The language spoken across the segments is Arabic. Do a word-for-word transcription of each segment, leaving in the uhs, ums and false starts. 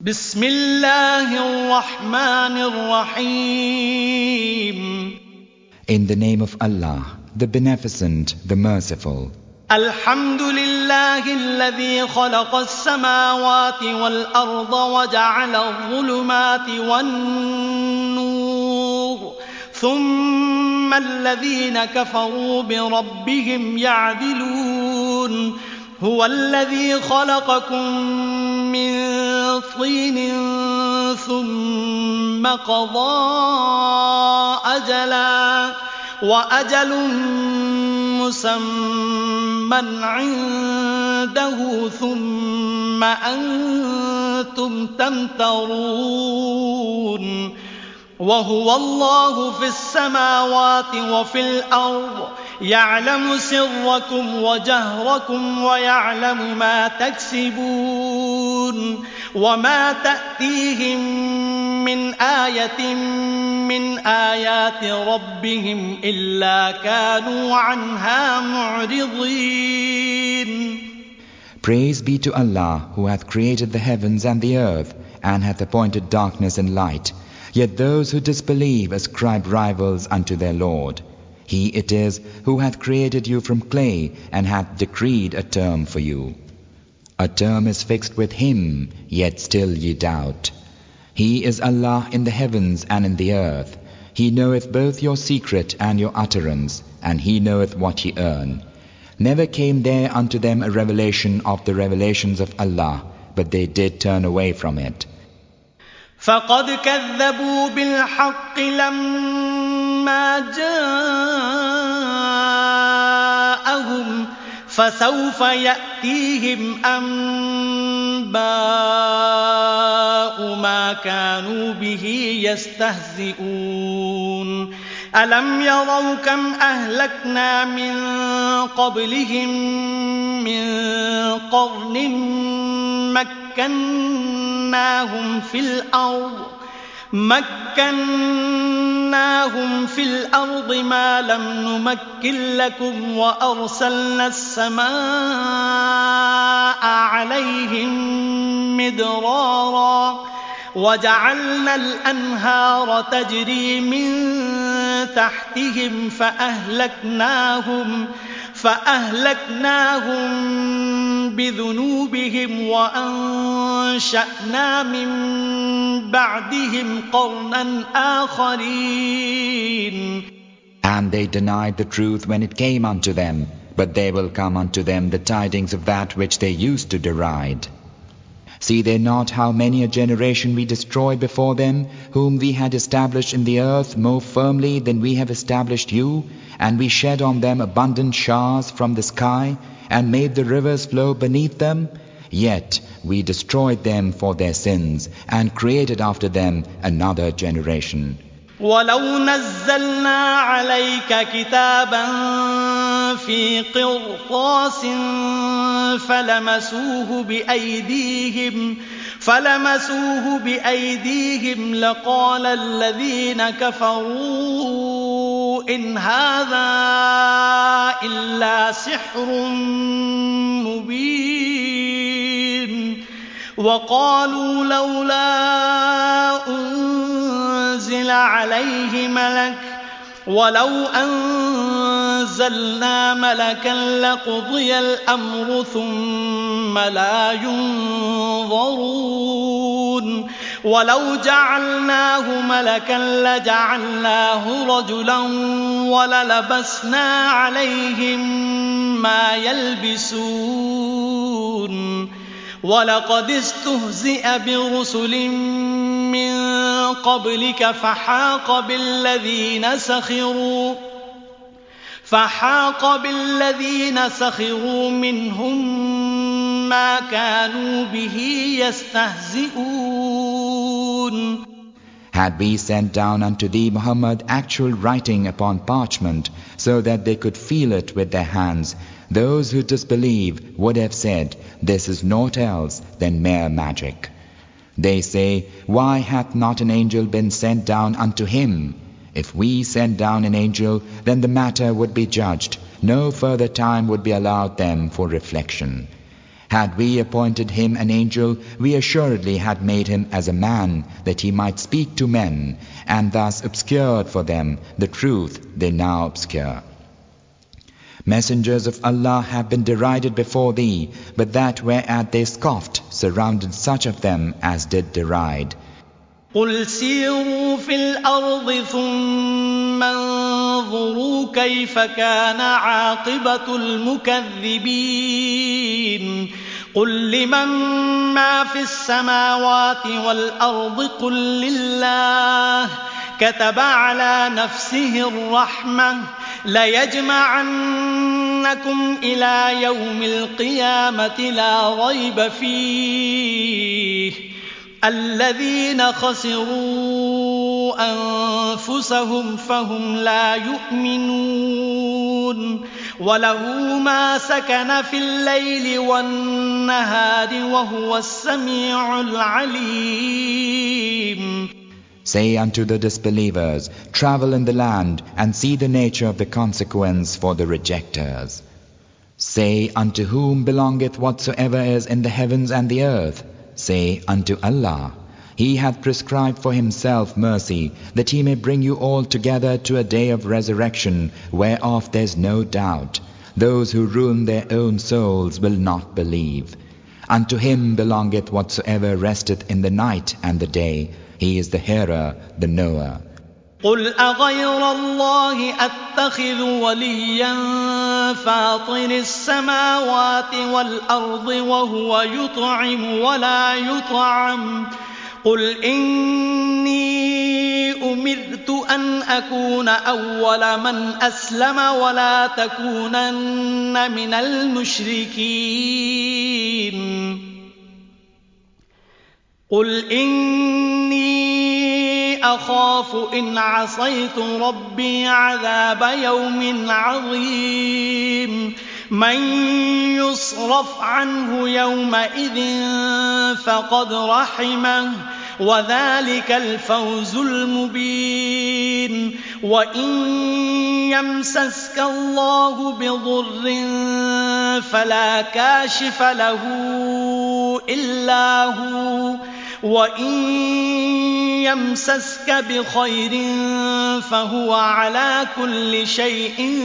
بسم الله الرحمن الرحيم. In the name of Allah, the Beneficent, the Merciful. الحمد لله الذي خلق السماوات والأرض وجعل الظلمات والنور ثم الذين كفروا بربهم يعدلون. هو الذي خلقكم من طين ثم قضى أجلا وأجل مسمى عنده ثم أنتم تمترون. وهو الله في السماوات وفي الأرض يعلم سركم وجهركم ويعلم ما تكسبون. وما تأتيهم من آية من آيات ربهم إلا كانوا عنها معرضين. Praise be to Allah who hath created the heavens and the earth and hath appointed darkness and light. Yet those who disbelieve ascribe rivals unto their Lord. He it is who hath created you from clay and hath decreed a term for you. A term is fixed with Him, yet still ye doubt. He is Allah in the heavens and in the earth. He knoweth both your secret and your utterance, and He knoweth what ye earn. Never came there unto them a revelation of the revelations of Allah, but they did turn away from it. فقد كذبوا بالحق لما جاءهم فسوف يأتيهم أنباء ما كانوا به يستهزئون. ألم يروا كم أهلكنا من قبلهم من قرن مكناهم في الأرض مكناهم في الأرض ما لم نمكن لكم وأرسلنا السماء عليهم مدرارا وجعلنا الأنهار تجري من تحتهم فأهلكناهم فأهلكناهم بذنوبهم وأنشأنا من بعدهم قرنا آخرين. And they denied the truth when it came unto them, but there will come unto them the tidings of that which they used to deride. See they not how many a generation we destroyed before them, whom we had established in the earth more firmly than we have established you, and we shed on them abundant showers from the sky, and made the rivers flow beneath them? Yet we destroyed them for their sins, and created after them another generation. ولو نزلنا عليك كتابا في قرطاس فلمسوه بأيديهم فلمسوه بأيديهم لقال الذين كفروا إن هذا إلا سحر مبين. وقالوا لولا أنزل عليه ملك ولو أنزلنا ملكا لقضي الأمر ثم لا ينظرون. ولو جعلناه ملكا لجعلناه رجلا وللبسنا عليهم ما يلبسون. ولقد استهزئ برسل من قبلك فحاق بالذين سخروا فحاق بالذين سخروا منهم ما كانوا به يستهزئون. Had we sent down unto thee, Muhammad, actual writing upon parchment, so that they could feel it with their hands, those who disbelieve would have said, this is naught else than mere magic. They say, why hath not an angel been sent down unto him? If we sent down an angel, then the matter would be judged. No further time would be allowed them for reflection. Had we appointed him an angel, we assuredly had made him as a man, that he might speak to men, and thus obscured for them the truth they now obscure. Messengers of Allah have been derided before thee, but that whereat they scoffed surrounded such of them as did deride. قل سيروا في الأرض ثم انظروا كيف كان عاقبة المكذبين قل لمن ما في السماوات والأرض قل لله كتب على نفسه الرحمة ليجمعنكم إلى يوم القيامة لا ريب فيه الذين خسروا أنفسهم فهم لا يؤمنون وله ما سكن في الليل والنهار وهو السميع العليم. Say unto the disbelievers, travel in the land and see the nature of the consequence for the rejectors. Say, unto whom belongeth whatsoever is in the heavens and the earth? Say, unto Allah. He hath prescribed for himself mercy, that he may bring you all together to a day of resurrection, whereof there is no doubt. Those who ruin their own souls will not believe. Unto him belongeth whatsoever resteth in the night and the day. He is the hearer, the knower. قل أغير الله أتخذ وليا فاطر السماوات والأرض وهو يطعم ولا يطعم قل إني أمرت أن أكون أول من أسلم ولا تكونن من المشركين قل إني أخاف إن عصيت ربي عذاب يوم عظيم من يصرف عنه يومئذ فقد رحمه وذلك الفوز المبين وإن يمسسك الله بضر فلا كاشف له إلا هو وإن يمسسك بخير فهو على كل شيء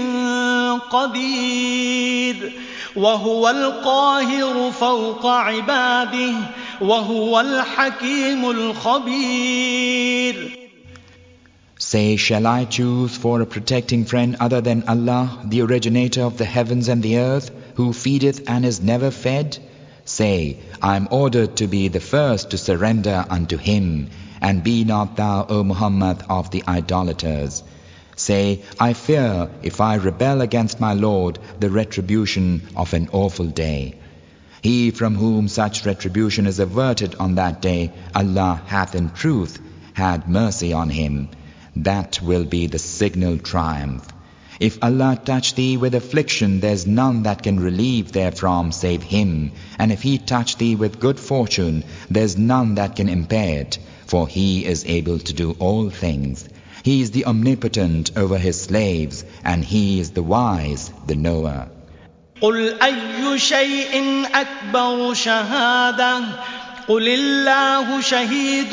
قدير وهو القاهر فوق عباده وهو الحكيم الخبير. Say, shall I choose for a protecting friend other than Allah, the originator of the heavens and the earth, who feedeth and is never fed? Say, I am ordered to be the first to surrender unto him, and be not thou, O Muhammad, of the idolaters. Say, I fear, if I rebel against my Lord, the retribution of an awful day. He from whom such retribution is averted on that day, Allah hath in truth had mercy on him. That will be the signal triumph. If Allah touch thee with affliction, there is none that can relieve therefrom save Him. And if He touch thee with good fortune, there is none that can impair it, for He is able to do all things. He is the omnipotent over His slaves, and He is the wise, the knower. قل أي شيء أكبر شهادة قل الله شهيد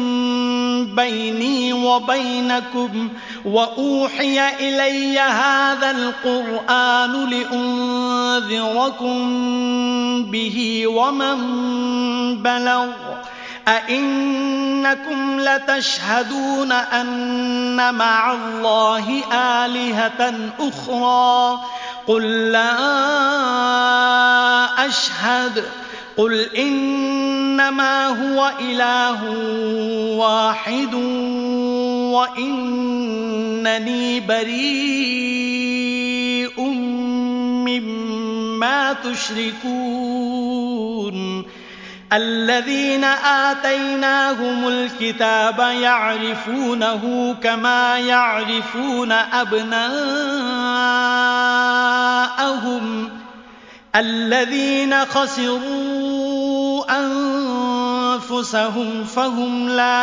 بيني وبينكم وأوحي إلي هذا القرآن لأنذركم به ومن بلغ أئنكم لتشهدون أن مع الله آلهة أخرى قل لا أشهد قل إنما هو إله واحد وإنني بريء مما تشركون الذين آتيناهم الكتاب يعرفونه كما يعرفون أبناءهم الذين خسروا أنفسهم فهم لا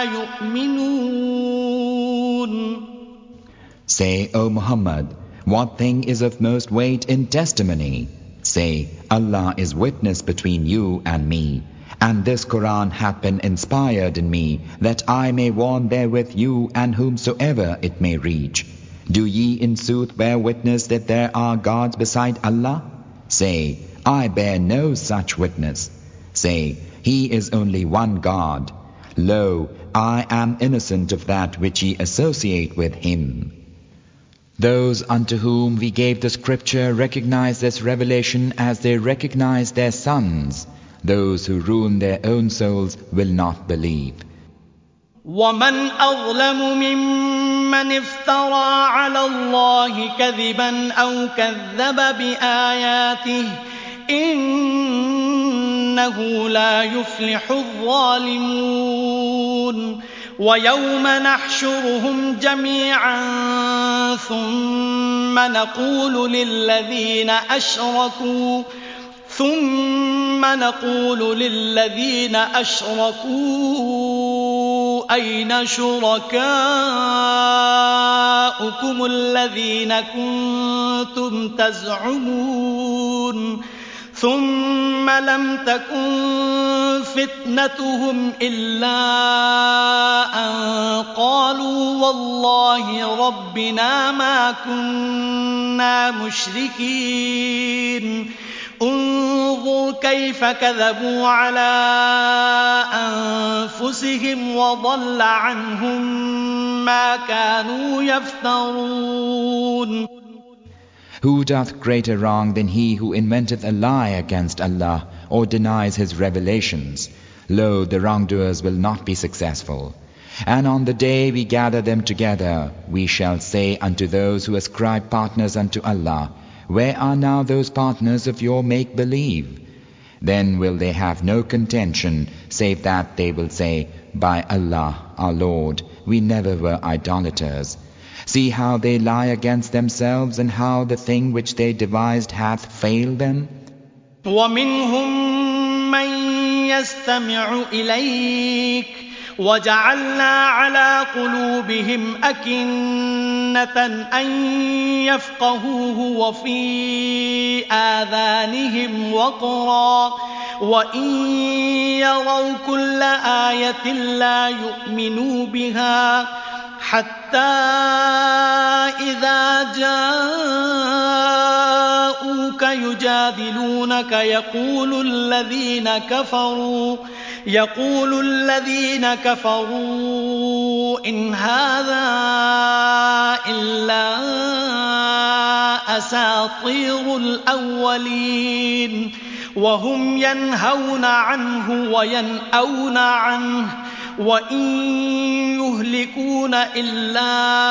يؤمنون. Say, O Muhammad, what thing is of most weight in testimony? Say, Allah is witness between you and me, and this Quran hath been inspired in me, that I may warn therewith you and whomsoever it may reach. Do ye in sooth bear witness that there are gods beside Allah? Say, I bear no such witness. Say, He is only one God. Lo, I am innocent of that which ye associate with Him. Those unto whom we gave the scripture recognize this revelation as they recognize their sons. Those who ruin their own souls will not believe. وَمَنْ أَظْلَمُ مِمَّنِ افْتَرَى عَلَى اللَّهِ كَذِبًا أَوْ كَذَّبَ بِآيَاتِهِ إِنَّهُ لَا يُفْلِحُ الظَّالِمُونَ وَيَوْمَ نَحْشُرُهُمْ جَمِيعًا ثُمَّ نَقُولُ لِلَّذِينَ أَشْرَكُوا ثُمَّ نَقُولُ لِلَّذِينَ أَشْرَكُوا أَيْنَ شُرَكَاؤُكُمُ الَّذِينَ كُنتُمْ تَزْعُمُونَ ثُمَّ لَمْ تَكُنْ فِتْنَتُهُمْ إِلَّا أَنْ قَالُوا وَاللَّهِ رَبِّنَا مَا كُنَّا مُشْرِكِينَ انظُرْ كَيْفَ كَذَبُوا عَلَى أَنفُسِهِمْ وَضَلَّ عَنْهُمْ مَا كَانُوا يَفْتَرُونَ. Who doth greater wrong than he who inventeth a lie against Allah or denies His revelations? Lo, the wrongdoers will not be successful. And on the day we gather them together, we shall say unto those who ascribe partners unto Allah, where are now those partners of your make-believe? Then will they have no contention, save that they will say, By Allah, our Lord, we never were idolaters. See how they lie against themselves, and how the thing which they devised hath failed them. وَمِنْهُمْ مَنْ يَسْتَمِعُ إِلَيْكَ وَجَعَلْنَا عَلَى قُلُوبِهِمْ أَكِنَّةً أَنْ يَفْقَهُوهُ وَفِي آذَانِهِمْ وَقْرًا وَإِنْ يَرَوْا كُلَّ آيَةٍ لَا يُؤْمِنُوا بِهَا حَتَّى إِذَا جَاءُوكَ يُجَادِلُونَكَ يَقُولُ الَّذِينَ كَفَرُوا يَقُولُ الَّذِينَ كَفَرُوا إِنْ هَذَا إِلَّا أَسَاطِيرُ الْأَوَّلِينَ وَهُمْ يَنْهَوْنَ عَنْهُ وَيَنْأَوْنَ عَنْهُ وَإِنْ يُهْلِكُونَ إِلَّا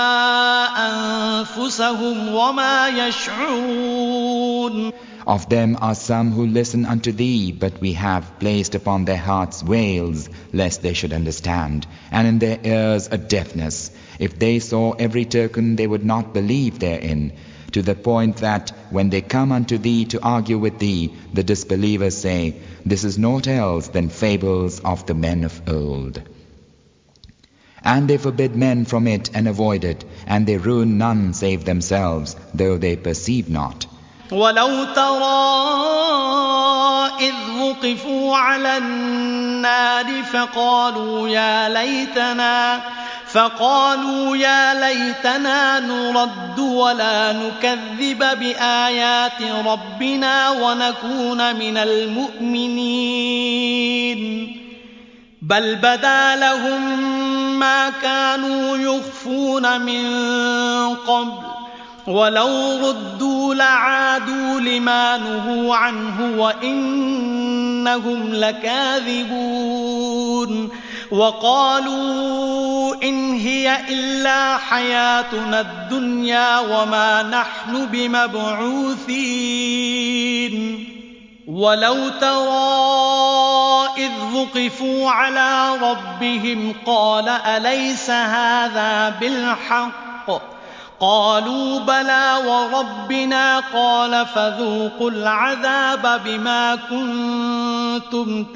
أَنفُسَهُمْ وَمَا يَشْعُرُونَ. Of them are some who listen unto thee, but we have placed upon their hearts veils, lest they should understand, and in their ears a deafness. If they saw every token, they would not believe therein, to the point that, when they come unto thee to argue with thee, the disbelievers say, This is naught else than fables of the men of old. And they forbid men from it and avoid it, and they ruin none save themselves, though they perceive not. وَلَوْ تَرَى إِذْ وُقِفُوا عَلَى النَّارِ فَقَالُوا يَا لَيْتَنَا فَقَالُوا يَا لَيْتَنَا نُرَدُّ وَلَا نُكَذِّبَ بِآيَاتِ رَبِّنَا وَنَكُونَ مِنَ الْمُؤْمِنِينَ بَلْ بَدَا لَهُم مَّا كَانُوا يُخْفُونَ مِن قَبْلُ وَلَوْ رُدُّوا لَعَادُوا لِمَا نُهُوا عَنْهُ وَإِنَّهُمْ لَكَاذِبُونَ وَقَالُوا إِنْ هِيَ إِلَّا حَيَاتُنَا الدُّنْيَا وَمَا نَحْنُ بِمَبْعُوثِينَ وَلَوْ تَرَى إِذْ وُقِفُوا عَلَى رَبِّهِمْ قَالَ أَلَيْسَ هَذَا بِالْحَقِّ قالوا بلى وربنا قال فذوقوا العذاب بما كنتم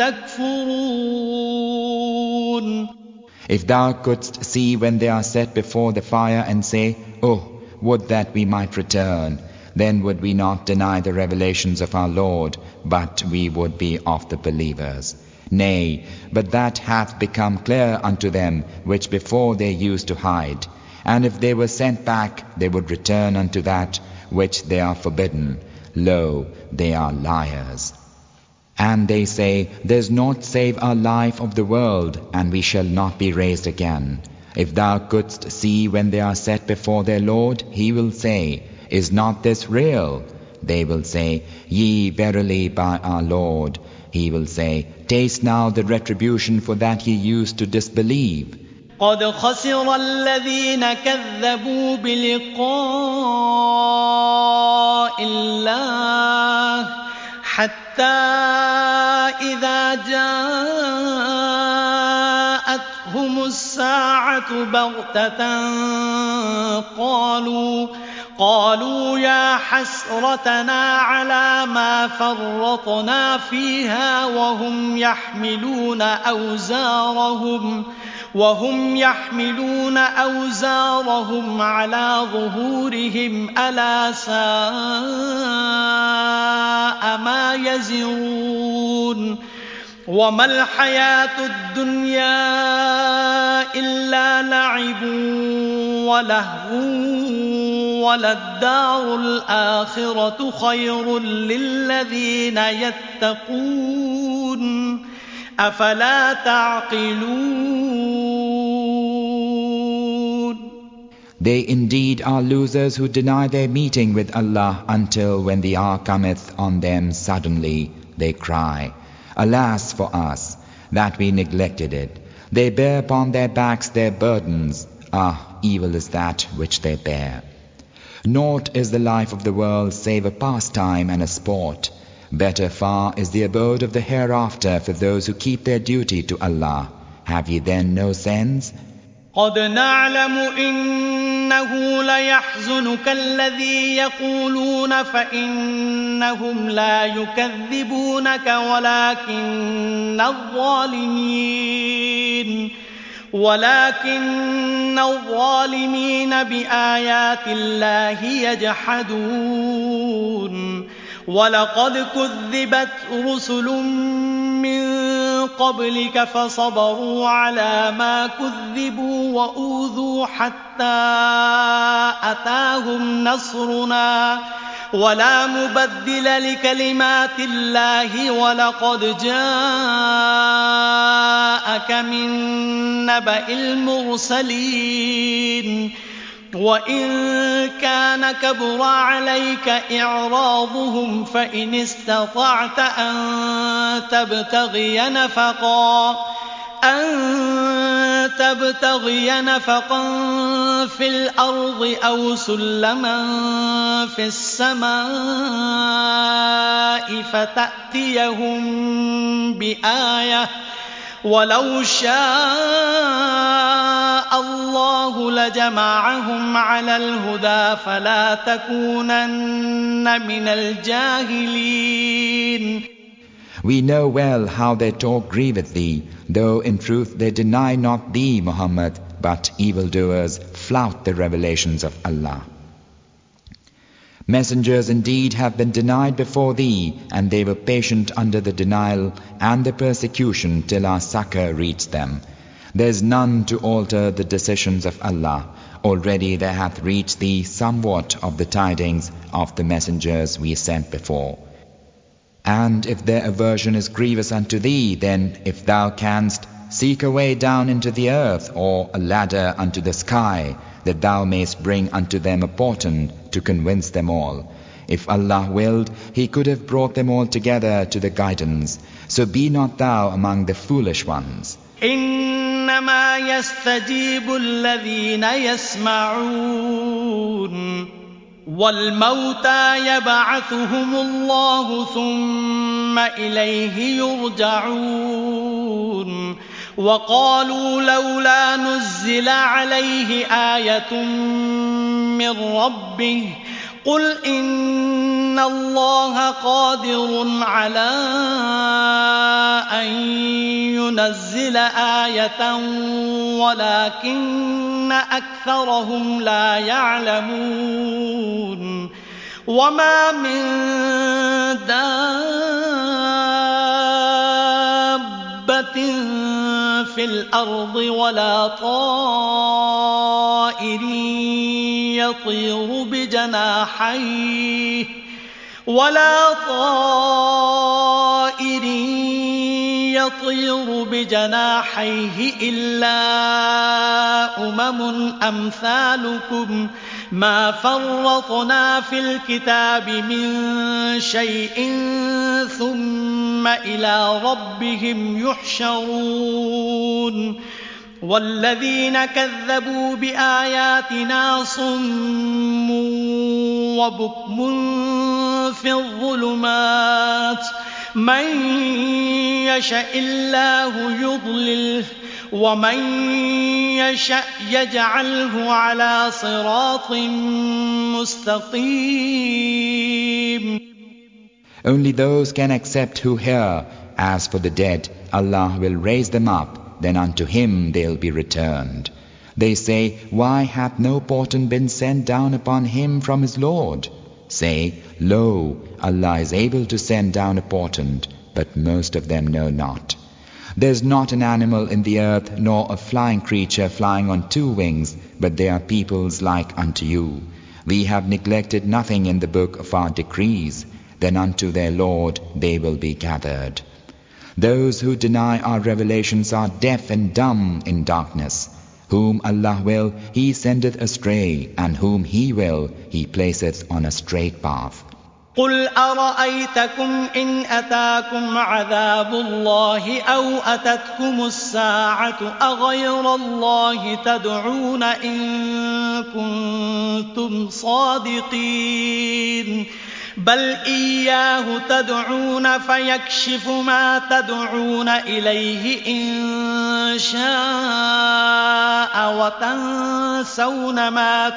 تكفرون. If thou couldst see when they are set before the fire and say, Oh, would that we might return, then would we not deny the revelations of our Lord, but we would be of the believers. Nay, but that hath become clear unto them which before they used to hide. And if they were sent back, they would return unto that which they are forbidden. Lo, they are liars. And they say, There's naught save our life of the world, and we shall not be raised again. If thou couldst see when they are set before their Lord, he will say, Is not this real? They will say, Yea, verily by our Lord. He will say, Taste now the retribution for that ye used to disbelieve. قد خسر الذين كذبوا بلقاء الله حتى إذا جاءتهم الساعة بغتة قالوا قالوا يا حسرتنا على ما فرطنا فيها وهم يحملون أوزارهم وهم يحملون أوزارهم على ظهورهم ألا ساء ما يزرون وما الحياة الدنيا إلا لعب ولهو وللدار الآخرة خير للذين يتقون أفلا تعقلون. They indeed are losers who deny their meeting with Allah until when the hour cometh on them suddenly, they cry, Alas for us, that we neglected it. They bear upon their backs their burdens. Ah, evil is that which they bear. Naught is the life of the world save a pastime and a sport. Better far is the abode of the hereafter for those who keep their duty to Allah. Have ye then no sense? قد نعلم إنه ليحزنك الذي يقولون فإنهم لا يكذبونك ولكن الظالمين ولكن الظالمين بآيات الله يجحدون ولقد كذبت رسل من قبلك فصبروا على ما كذبوا وأوذوا حتى أتاهم نصرنا ولا مبدل لكلمات الله ولقد جاءك من نبأ المرسلين وإن كان كبر عليك إعراضهم فإن استطعت أن تبتغي نفقا أن تبتغي نفقا في الأرض أو سلما في السماء فتأتيهم بآية ولو شاء الله لجمعهم على الهدى فلا تكونن من الجاهلين. We know well how their talk grieveth thee, though in truth they deny not thee, Muhammad, but evildoers flout the revelations of Allah. Messengers indeed have been denied before thee, and they were patient under the denial and the persecution till our succor reached them. There is none to alter the decisions of Allah. Already there hath reached thee somewhat of the tidings of the messengers we sent before. And if their aversion is grievous unto thee, then if thou canst, seek a way down into the earth, or a ladder unto the sky, that thou mayst bring unto them a portent to convince them all. If Allah willed, He could have brought them all together to the guidance. So be not thou among the foolish ones. إنما يستجيب الذين يسمعون والموتى يبعثهم الله ثم إليه يرجعون وقالوا لولا نزل عليه آية من ربه قل إن الله قادر على أن ينزل آية ولكن أكثرهم لا يعلمون وما من دابة في الأرض ولا طائر يطير بجناحيه ولا طائر يطير بجناحيه إلا أمم أمثالكم ما فرطنا في الكتاب من شيء ثم إلى ربهم يحشرون والذين كذبوا بآياتنا صم وبكم في الظلمات من يشاء الله يضلله ومن يشاء يجعله على صراط مستقيم. Only those can accept who hear. As for the dead, Allah will raise them up, then unto Him they'll be returned. They say, why hath no portent been sent down upon him from his Lord? Say, lo, Allah is able to send down a portent, but most of them know not. There is not an animal in the earth, nor a flying creature flying on two wings, but they are peoples like unto you. We have neglected nothing in the book of our decrees, then unto their Lord they will be gathered. Those who deny our revelations are deaf and dumb in darkness. Whom Allah will, He sendeth astray, and whom He will, He placeth on a straight path. قل أرأيتكم إن أتاكم عذاب الله أو أتتكم الساعة أغير الله تدعون إن كنتم صادقين بل إياه تدعون فيكشف ما تدعون إليه إن شاء وتنسون ما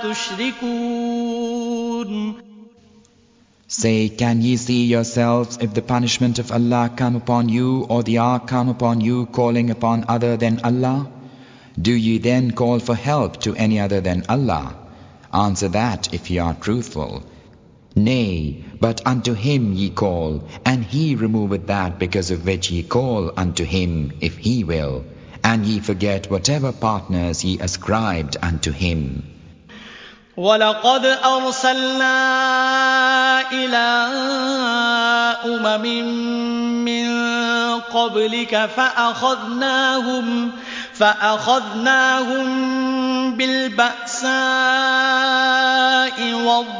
تشركون. Say, can ye see yourselves if the punishment of Allah come upon you, or the hour come upon you calling upon other than Allah? Do ye then call for help to any other than Allah? Answer that if ye are truthful. Nay, but unto Him ye call, and He removeth that because of which ye call unto Him if He will, and ye forget whatever partners ye ascribed unto Him. وَلَقَدْ أَرْسَلْنَا إِلَىٰ أُمَمٍ مِّن قَبْلِكَ فَأَخَذْنَاهُمْ فَأَخَذْنَاهُم بِالْبَأْسَاءِ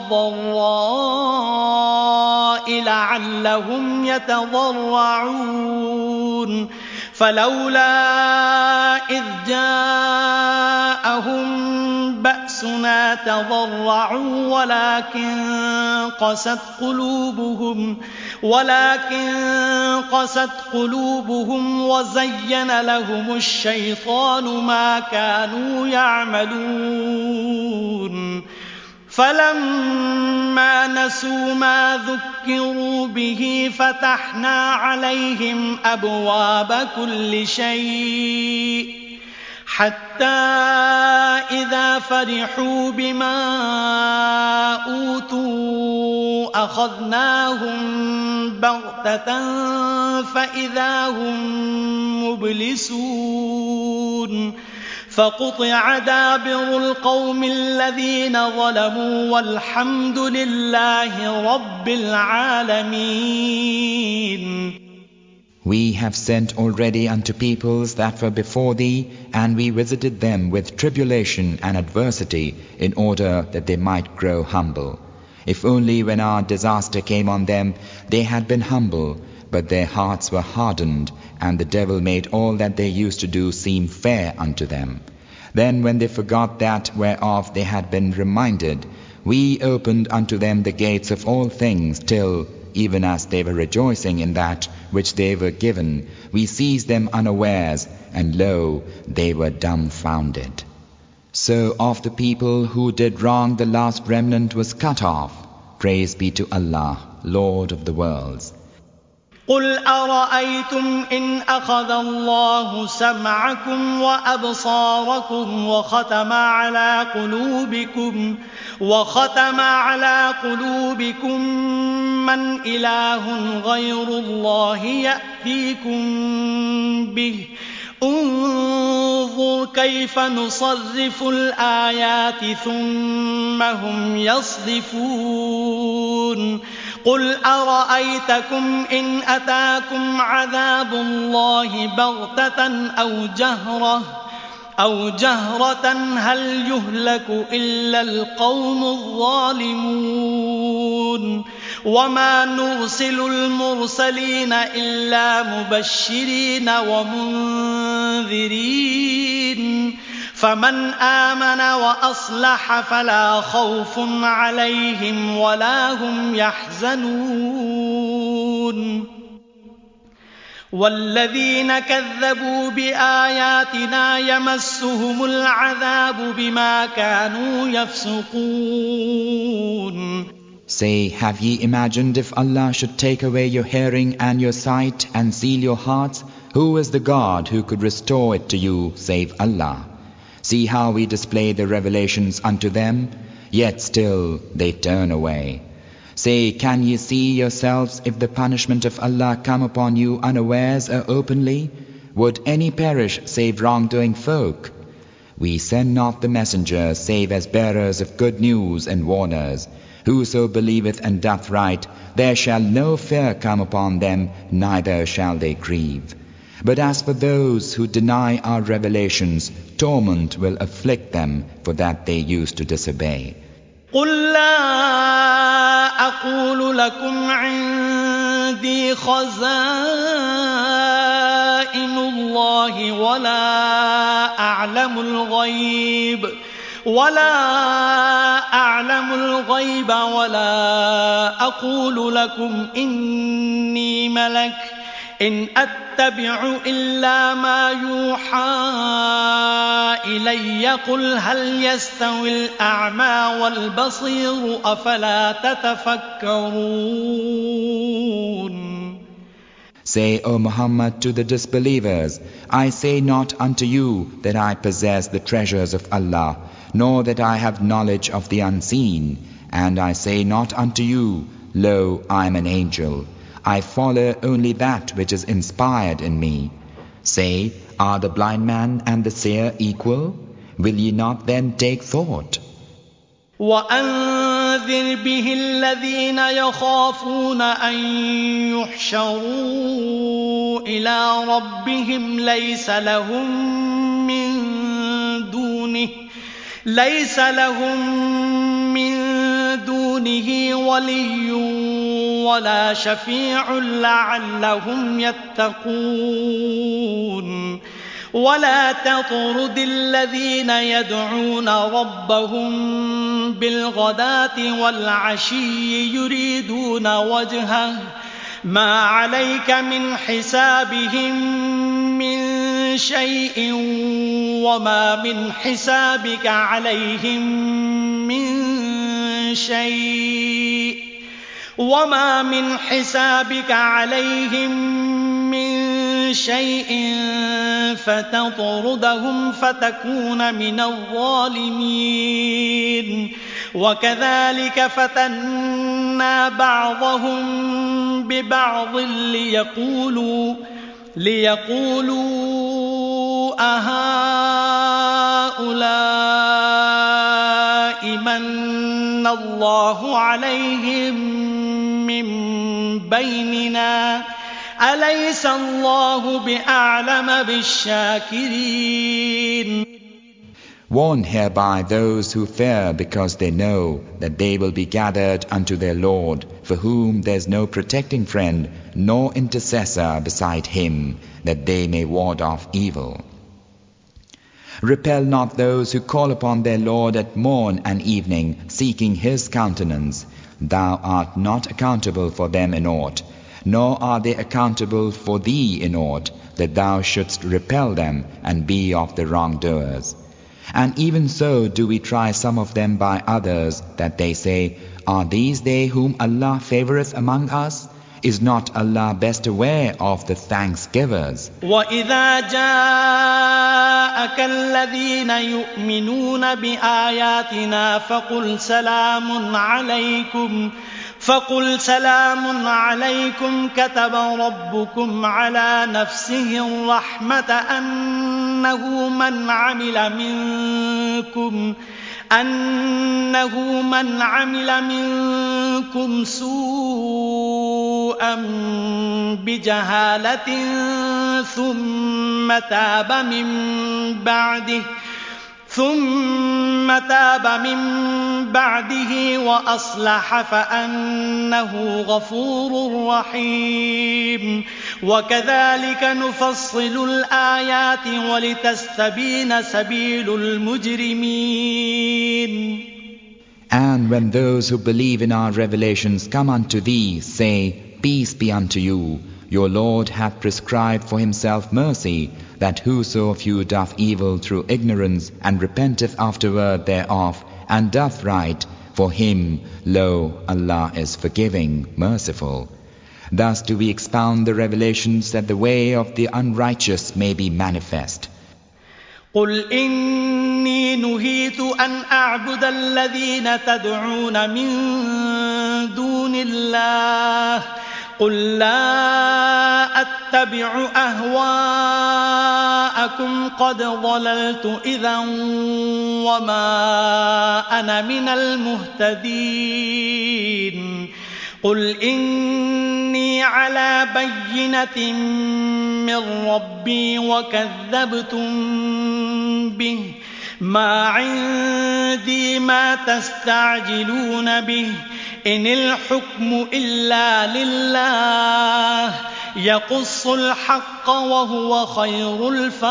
وَالضَّرَّاءِ لَعَلَّهُمْ يَتَضَرَّعُونَ فَلَوْلَا إِذْ جَاءَهُم بأسنا تضرعوا ولكن قست قلوبهم ولكن قست قلوبهم وزين لهم الشيطان ما كانوا يعملون فلما نسوا ما ذكروا به فتحنا عليهم أبواب كل شيء حتى إذا فرحوا بما أوتوا أخذناهم بغتة فإذا هم مبلسون فقطع دابر القوم الذين ظلموا والحمد لله رب العالمين. We have sent already unto peoples that were before thee, and we visited them with tribulation and adversity in order that they might grow humble. If only when our disaster came on them, they had been humble, but their hearts were hardened, and the devil made all that they used to do seem fair unto them. Then when they forgot that whereof they had been reminded, we opened unto them the gates of all things till, even as they were rejoicing in that which they were given, we seized them unawares, and lo, they were dumbfounded. So of the people who did wrong the last remnant was cut off. Praise be to Allah, Lord of the worlds. قل أرأيتم إن أخذ الله سمعكم وأبصاركم وختم على قلوبكم وختم على قلوبكم من إله غير الله يأتيكم به انظر كيف نصرف الآيات ثم هم يصدفون قل أرأيتكم إن أتاكم عذاب الله بغتة أو جهرة أو جهرة هل يهلك إلا القوم الظالمون وما نرسل المرسلين إلا مبشرين ومنذرين فمن آمن وأصلح فلا خوف عليهم ولا هم يحزنون والذين كذبوا بآياتنا يمسهم العذاب بما كانوا يفسقون. Say, have ye imagined if Allah should take away your hearing and your sight and seal your hearts, who is the God who could restore it to you save Allah? See how we display the revelations unto them, yet still they turn away. Say, can ye see yourselves if the punishment of Allah come upon you unawares or openly? Would any perish save wrongdoing folk? We send not the messengers save as bearers of good news and warners. Whoso believeth and doth right, there shall no fear come upon them, neither shall they grieve. But as for those who deny our revelations, torment will afflict them for that they used to disobey. قل لا أقول لكم عندي خزائن الله ولا أعلم الغيب ولا أعلم الغيب ولا أقول لكم إني ملك إن أتبع إلا ما يوحى إلي قل هل يستوي الأعمى والبصير أفلا تتفكرون. Say, O Muhammad, to the disbelievers, I say not unto you that I possess the treasures of Allah, nor that I have knowledge of the unseen, and I say not unto you, lo, I am an angel. I follow only that which is inspired in me. Say, are the blind man and the seer equal? Will ye not then take thought? وأنذر به الذين يخافون أن يحشروا إلى ربهم ليس لهم من دونه ليس لهم من دونه ولي ولا شفيع لعلهم يتقون. ولا تطرد الذين يدعون ربهم بالغداة والعشي يريدون وجهه ما عليك من حسابهم من شيء وما من حسابك عليهم من شيء وما من حسابك عليهم من شيء فتطردهم فتكون من الظالمين. وكذلك فتنا بعضهم ببعض ليقولوا ليقولوا أهؤلاء من الله عليهم من بيننا أليس الله بأعلم بالشاكرين. Warn hereby those who fear because they know that they will be gathered unto their Lord, for whom there is no protecting friend nor intercessor beside him, that they may ward off evil. Repel not those who call upon their Lord at morn and evening, seeking his countenance. Thou art not accountable for them in aught, nor are they accountable for thee in aught, that thou shouldst repel them and be of the wrongdoers. And even so do we try some of them by others, that they say, are these they whom Allah favoureth among us? Is not Allah best aware of the thanksgivers? وَإِذَا جَاءَكَ الَّذِينَ يُؤْمِنُونَ بِآيَاتِنَا فَقُلْ سَلَامٌ عَلَيْكُمْ فقل سلام عليكم كتب ربكم على نفسه الرحمة أنه من عمل منكم أنه من عمل منكم سوءا بجهالة ثم تاب من بعده ثم تاب من بعده وأصلح فأنه غفور رحيم وكذلك نفصل الآيات ولتستبين سبيل المجرمين. And when those who believe in our revelations come unto thee, say, Peace be unto you. Your Lord hath prescribed for himself mercy, that whoso of you doth evil through ignorance, and repenteth afterward thereof, and doth right, for him, lo, Allah is forgiving, merciful. Thus do we expound the revelations, that the way of the unrighteous may be manifest. قل إني نهيت أن أعبد الذين تدعون من دون الله قل لا أتبع أهواءكم قد ضللت إذا وما أنا من المهتدين قل إني على بينة من ربي وكذبتم به ما عندي ما تستعجلون به إن الحكم إلا لله يقص الحق وهو خير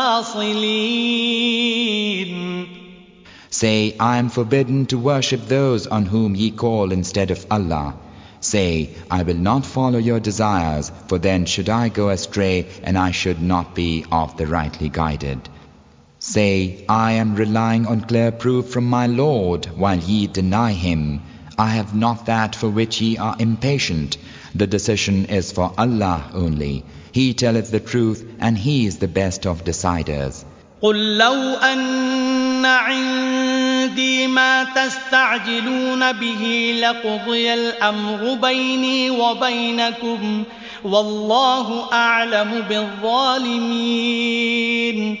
الفاصلين. Say, I am forbidden to worship those on whom ye call instead of Allah. Say, I will not follow your desires, for then should I go astray, and I should not be of the rightly guided. Say, I am relying on clear proof from my Lord, while ye deny Him. I have not that for which ye are impatient. The decision is for Allah only. He telleth the truth, and He is the best of deciders. قل لو أن عندي ما تستعجلون به لقضي الأمر بيني وبينكم والله أعلم بالظالمين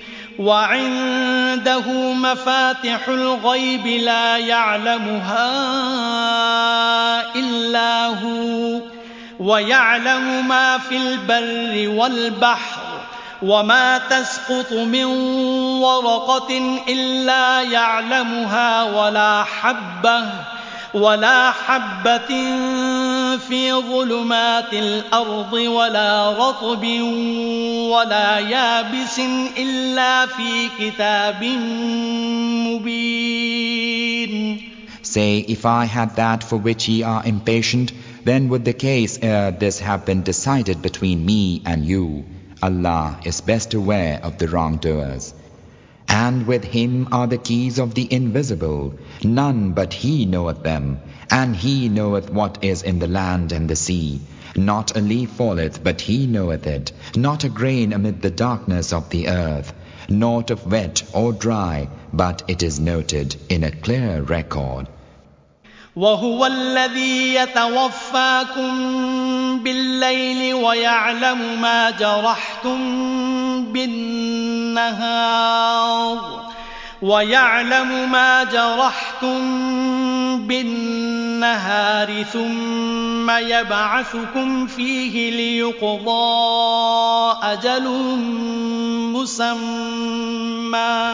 وعنده مفاتح الغيب لا يعلمها إلا هو ويعلم ما في البر والبحر وما تسقط من ورقة إلا يعلمها ولا حبة ولا حبة في ظلمات الأرض ولا رطب ولا يابس إلا في كتاب مبين. Say, if I had that for which ye are impatient, then would the case ere this have been decided between me and you. Allah is best aware of the wrongdoers. And with Him are the keys of the invisible. None but He knoweth them. And He knoweth what is in the land and the sea. Not a leaf falleth, but He knoweth it. Not a grain amid the darkness of the earth. Naught of wet or dry, but it is noted in a clear record. وهو الذي يتوفاكم بالليل ويعلم ما جرحتم بالنهار ويعلم ما جرحتم بالنهار ثم يبعثكم فيه ليقضى أجل مسمى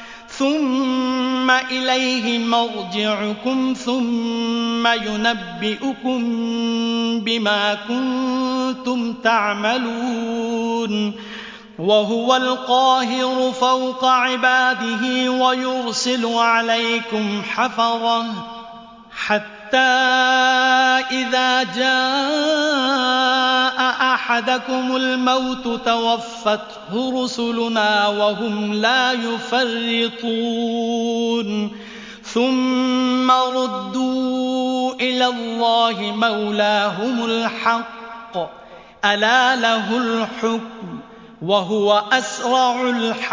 ثم إليه مرجعكم ثم ينبئكم بما كنتم تعملون وهو القاهر فوق عباده ويرسل عليكم حفظة حتى إذا جاء أحدكم الموت توفته رسلنا وهم لا يفرطون ثم ردوا إلى الله مولاهم الحق ألا له الحكم وهو أسرع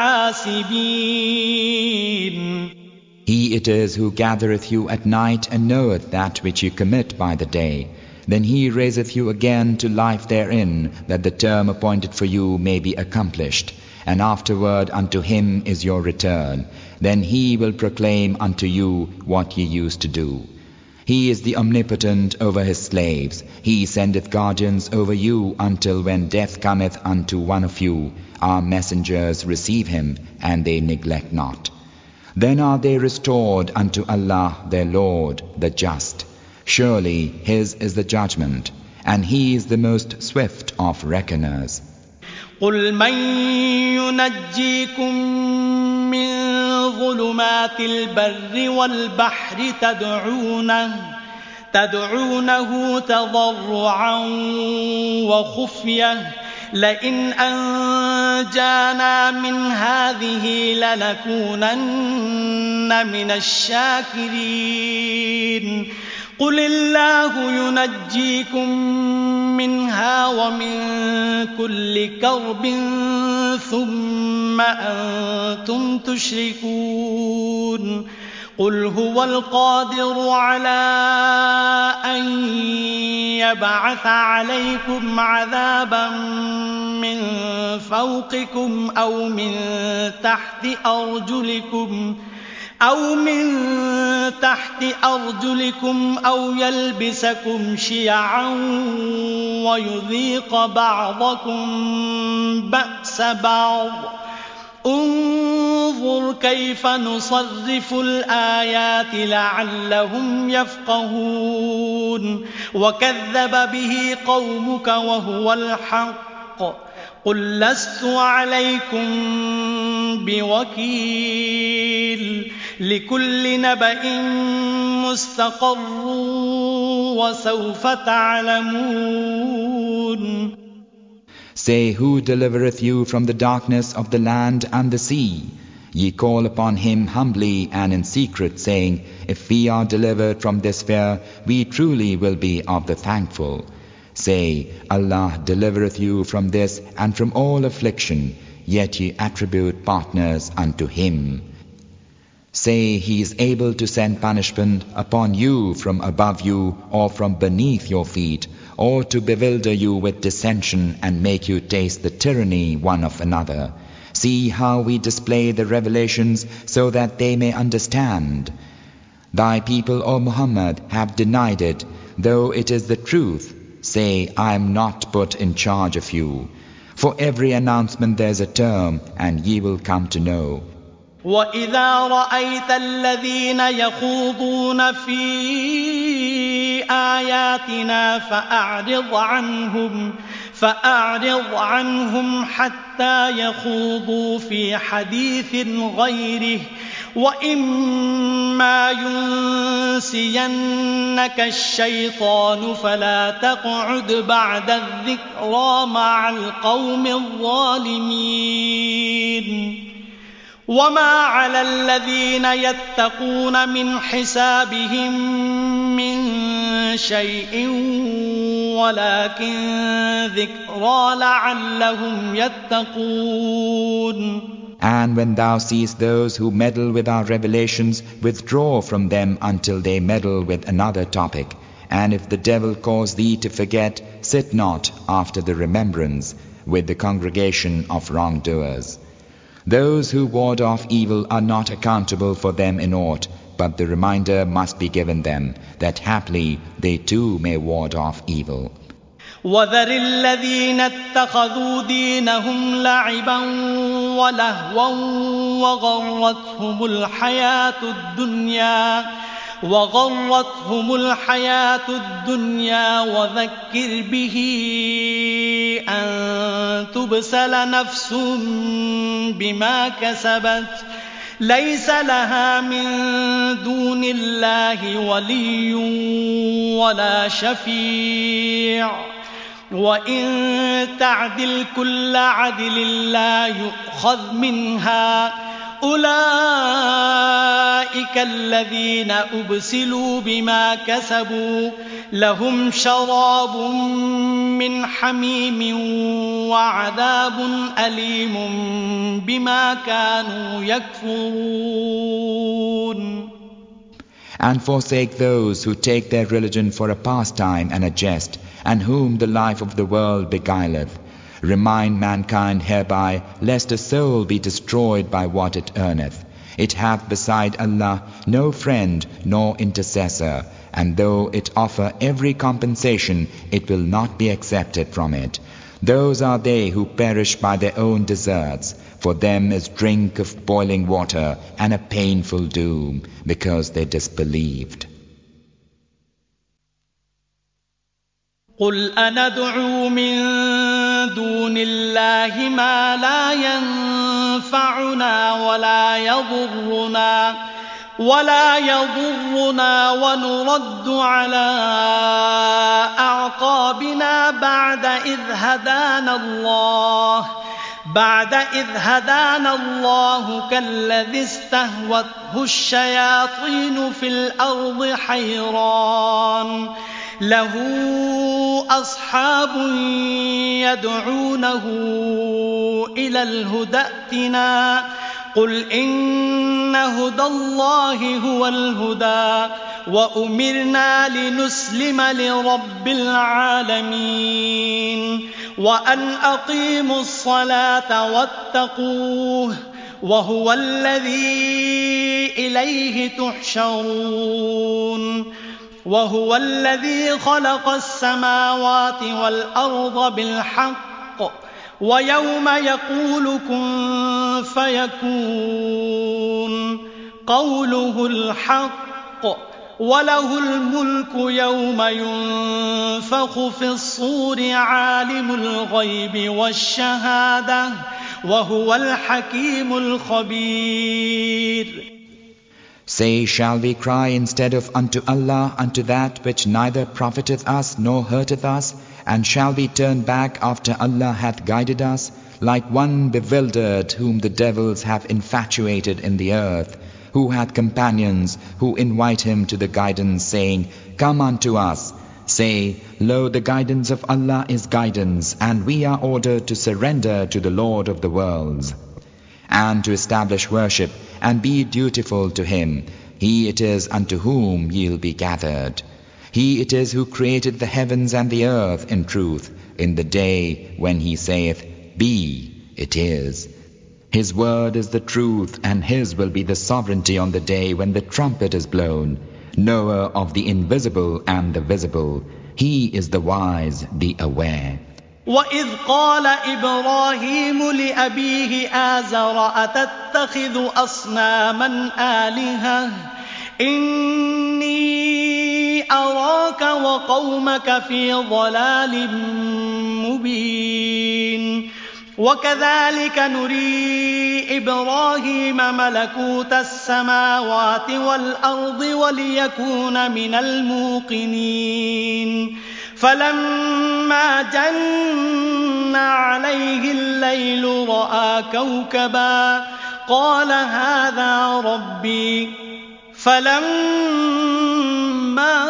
الحاسبين. He it is who gathereth you at night and knoweth that which you commit by the day. Then he raiseth you again to life therein, that the term appointed for you may be accomplished. And afterward unto him is your return. Then he will proclaim unto you what ye used to do. He is the omnipotent over his slaves. He sendeth guardians over you until when death cometh unto one of you, our messengers receive him, and they neglect not. Then are they restored unto Allah their Lord, the Just. Surely His is the judgment, and He is the most swift of reckoners. قُلْ مَنْ يُنَجِّيكُمْ مِنْ ظُلُمَاتِ الْبَرِّ وَالْبَحْرِ تَدْعُونَهُ تدعونه تضرعا وخفية لئن أنجانا من هذه لنكونن من الشاكرين. قل الله ينجيكم منها ومن كل كرب ثم أنتم تشركون. قل هو القادر على أن يبعث عليكم عذابا من فوقكم أو من تحت أرجلكم أو من تحت أرجلكم أو يلبسكم شيعا ويذيق بعضكم بأس بعض. انظر كيف نصرف الآيات لعلهم يفقهون. وكذب به قومك وهو الحق. قل لست عليكم بوكيل. لكل نبأ مستقر وسوف تعلمون. Say, who delivereth you from the darkness of the land and the sea? Ye call upon him humbly and in secret, saying, if we are delivered from this fear, we truly will be of the thankful. Say, Allah delivereth you from this and from all affliction, yet ye attribute partners unto him. Say, he is able to send punishment upon you from above you or from beneath your feet, or to bewilder you with dissension and make you taste the tyranny one of another. See how we display the revelations so that they may understand. Thy people, O Muhammad, have denied it, though it is the truth. Say, I am not put in charge of you. For every announcement there is a term, and ye will come to know. وَإِذَا رَأَيْتَ الَّذِينَ يَخُوضُونَ فِي آيَاتِنَا فَأَعْرِضْ عَنْهُمْ فَأَعْرِضْ عَنْهُمْ حَتَّى يَخُوضُوا فِي حَدِيثٍ غَيْرِهِ وَإِمَّا يُنْسِيَنَّكَ الشَّيْطَانُ فَلَا تَقْعُدْ بَعْدَ الذِّكْرَى مَعَ الْقَوْمِ الظَّالِمِينَ. وما على الذين يتقون من حسابهم من شيء ولكن ذكرى لعلهم يتقون. And when thou seest those who meddle with our revelations, withdraw from them until they meddle with another topic. And if the devil cause thee to forget, sit not after the remembrance with the congregation of wrongdoers. Those who ward off evil are not accountable for them in aught, but the reminder must be given them, that haply they too may ward off evil. وَذَرِ الَّذِينَ اتَّخَذُوا دِينَهُمْ لَعِبًا وَلَهْوًا وَغَرَّتْهُمُ الْحَيَاةُ الدُّنْيَا وغرتهم الحياة الدنيا وذكر به أن تبسل نفس بما كسبت ليس لها من دون الله ولي ولا شفيع وإن تعدل كل عدل لا يؤخذ منها أولئك الذين أبسلوا بما كسبوا لهم شراب من حميم وعذاب أليم بما كانوا يكفرون. And forsake those who take their religion for a pastime and a jest, and whom the life of the world beguileth. Remind mankind hereby, lest a soul be destroyed by what it earneth. It hath beside Allah no friend nor intercessor, and though it offer every compensation, it will not be accepted from it. Those are they who perish by their own deserts. For them is drink of boiling water and a painful doom, because they disbelieved. قل أندعو من دون الله ما لا ينفعنا ولا يضرنا ولا يضرنا ونرد على أعقابنا بعد إذ هدانا الله بعد إذ هدانا الله كالذي استهوته الشياطين في الأرض حيران له أصحاب يدعونه إلى الهدى ائتنا قل إن هدى الله هو الهدى وأمرنا لنسلم لرب العالمين وأن أقيموا الصلاة واتقوه وهو الذي إليه تحشرون وهو الذي خلق السماوات والأرض بالحق ويوم يقول كن فيكون قوله الحق وله الملك يوم ينفخ في الصور عالم الغيب والشهادة وهو الحكيم الخبير. Say, shall we cry instead of unto Allah unto that which neither profiteth us nor hurteth us? And shall we turn back after Allah hath guided us, like one bewildered whom the devils have infatuated in the earth, who hath companions who invite him to the guidance, saying, Come unto us. Say, Lo, the guidance of Allah is guidance, and we are ordered to surrender to the Lord of the worlds, and to establish worship, and be dutiful to Him. He it is unto whom ye'll be gathered. He it is who created the heavens and the earth in truth, in the day when He saith, Be, it is. His word is the truth, and His will be the sovereignty on the day when the trumpet is blown. Knower of the invisible and the visible. He is the wise, the aware. وَإِذْ قَالَ إِبْرَاهِيمُ لِأَبِيهِ آزَرَ أَتَتَّخِذُ أَصْنَامًا آلِهَةً إِنِّي أَرَاكَ وَقَوْمَكَ فِي ضَلَالٍ مُبِينٍ وَكَذَلِكَ نُرِي إِبْرَاهِيمَ مَلَكُوتَ السَّمَاوَاتِ وَالْأَرْضِ وَلِيَكُونَ مِنَ الْمُوقِنِينَ فَلَمَّا جَنَّ عَلَيْهِ اللَّيْلُ رَأَىٰ كَوْكَبًا قَالَ هَٰذَا رَبِّي فَلَمَّا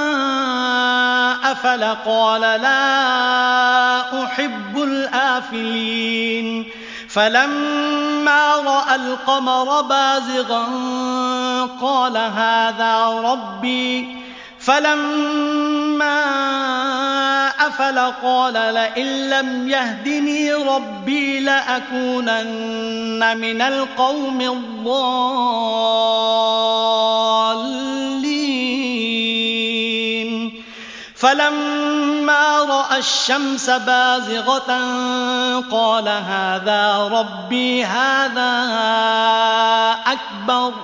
أَفَلَ قَالَ لَا أُحِبُّ الْآفِلِينَ فَلَمَّا رَأَى الْقَمَرَ بَازِغًا قَالَ هَٰذَا رَبِّي فَلَمَّا أَفَلَ قَالَ لَئِن لَّمْ يَهْدِنِي رَبِّي لَأَكُونَنَّ مِنَ الْقَوْمِ الضَّالِّينَ فَلَمَّا رَأَى الشَّمْسَ بَازِغَةً قَالَ هَٰذَا رَبِّي هَٰذَا أَكْبَرُ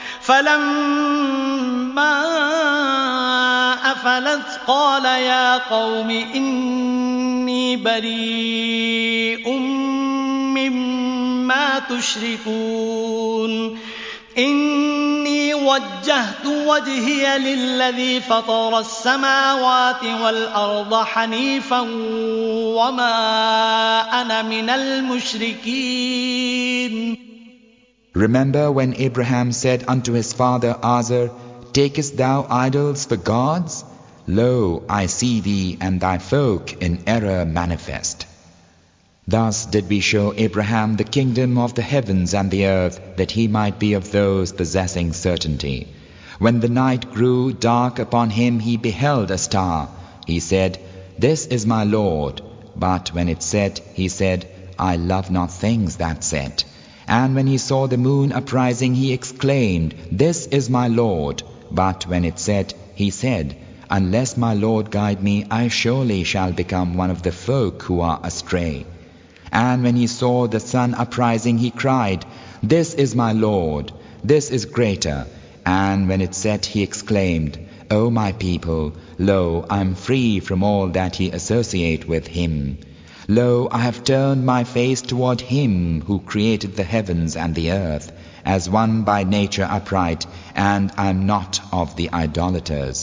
فَلَمَّا أَفَلَتْ قَالَ يَا قَوْمِ إِنِّي بَرِيءٌ مِّمَّا تُشْرِكُونَ إِنِّي وَجَّهْتُ وَجْهِيَ لِلَّذِي فَطَرَ السَّمَاوَاتِ وَالْأَرْضَ حَنِيفًا وَمَا أَنَا مِنَ الْمُشْرِكِينَ. Remember when Abraham said unto his father Azar, Takest thou idols for gods? Lo, I see thee and thy folk in error manifest. Thus did we show Abraham the kingdom of the heavens and the earth, that he might be of those possessing certainty. When the night grew dark upon him, he beheld a star. He said, This is my Lord. But when it set, he said, I love not things that set. And when he saw the moon uprising, he exclaimed, This is my Lord. But when it set, he said, Unless my Lord guide me, I surely shall become one of the folk who are astray. And when he saw the sun uprising, he cried, This is my Lord, this is greater. And when it set, he exclaimed, O my people, lo, I am free from all that ye associate with him. Lo, I have turned my face toward him who created the heavens and the earth, as one by nature upright, and I am not of the idolaters.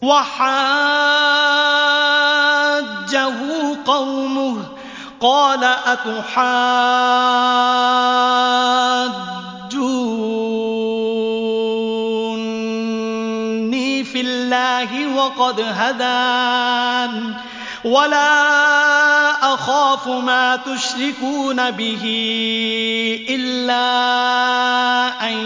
وحاجه قومه قال أتحاجوني في الله وقد هدان ولا أخاف ما تشركون به إلا أن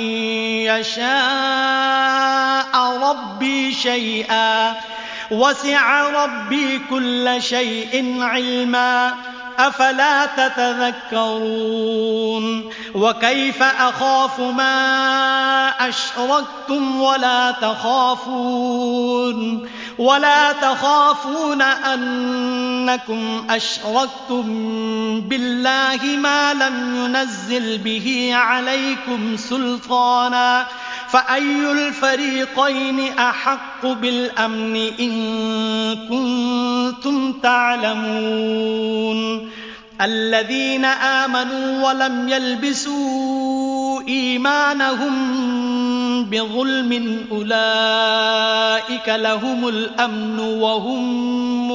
يشاء ربي شيئا وسع ربي كل شيء علما أفلا تتذكرون وكيف أخاف ما أشركتم ولا تخافون ولا تخافون أنكم أشركتم بالله ما لم ينزل به عليكم سلطانا فأي الفريقين أحق بالأمن إن كنتم تعلمون الذين آمنوا ولم يلبسوا إيمانهم بظلم أولئك لهم الأمن وهم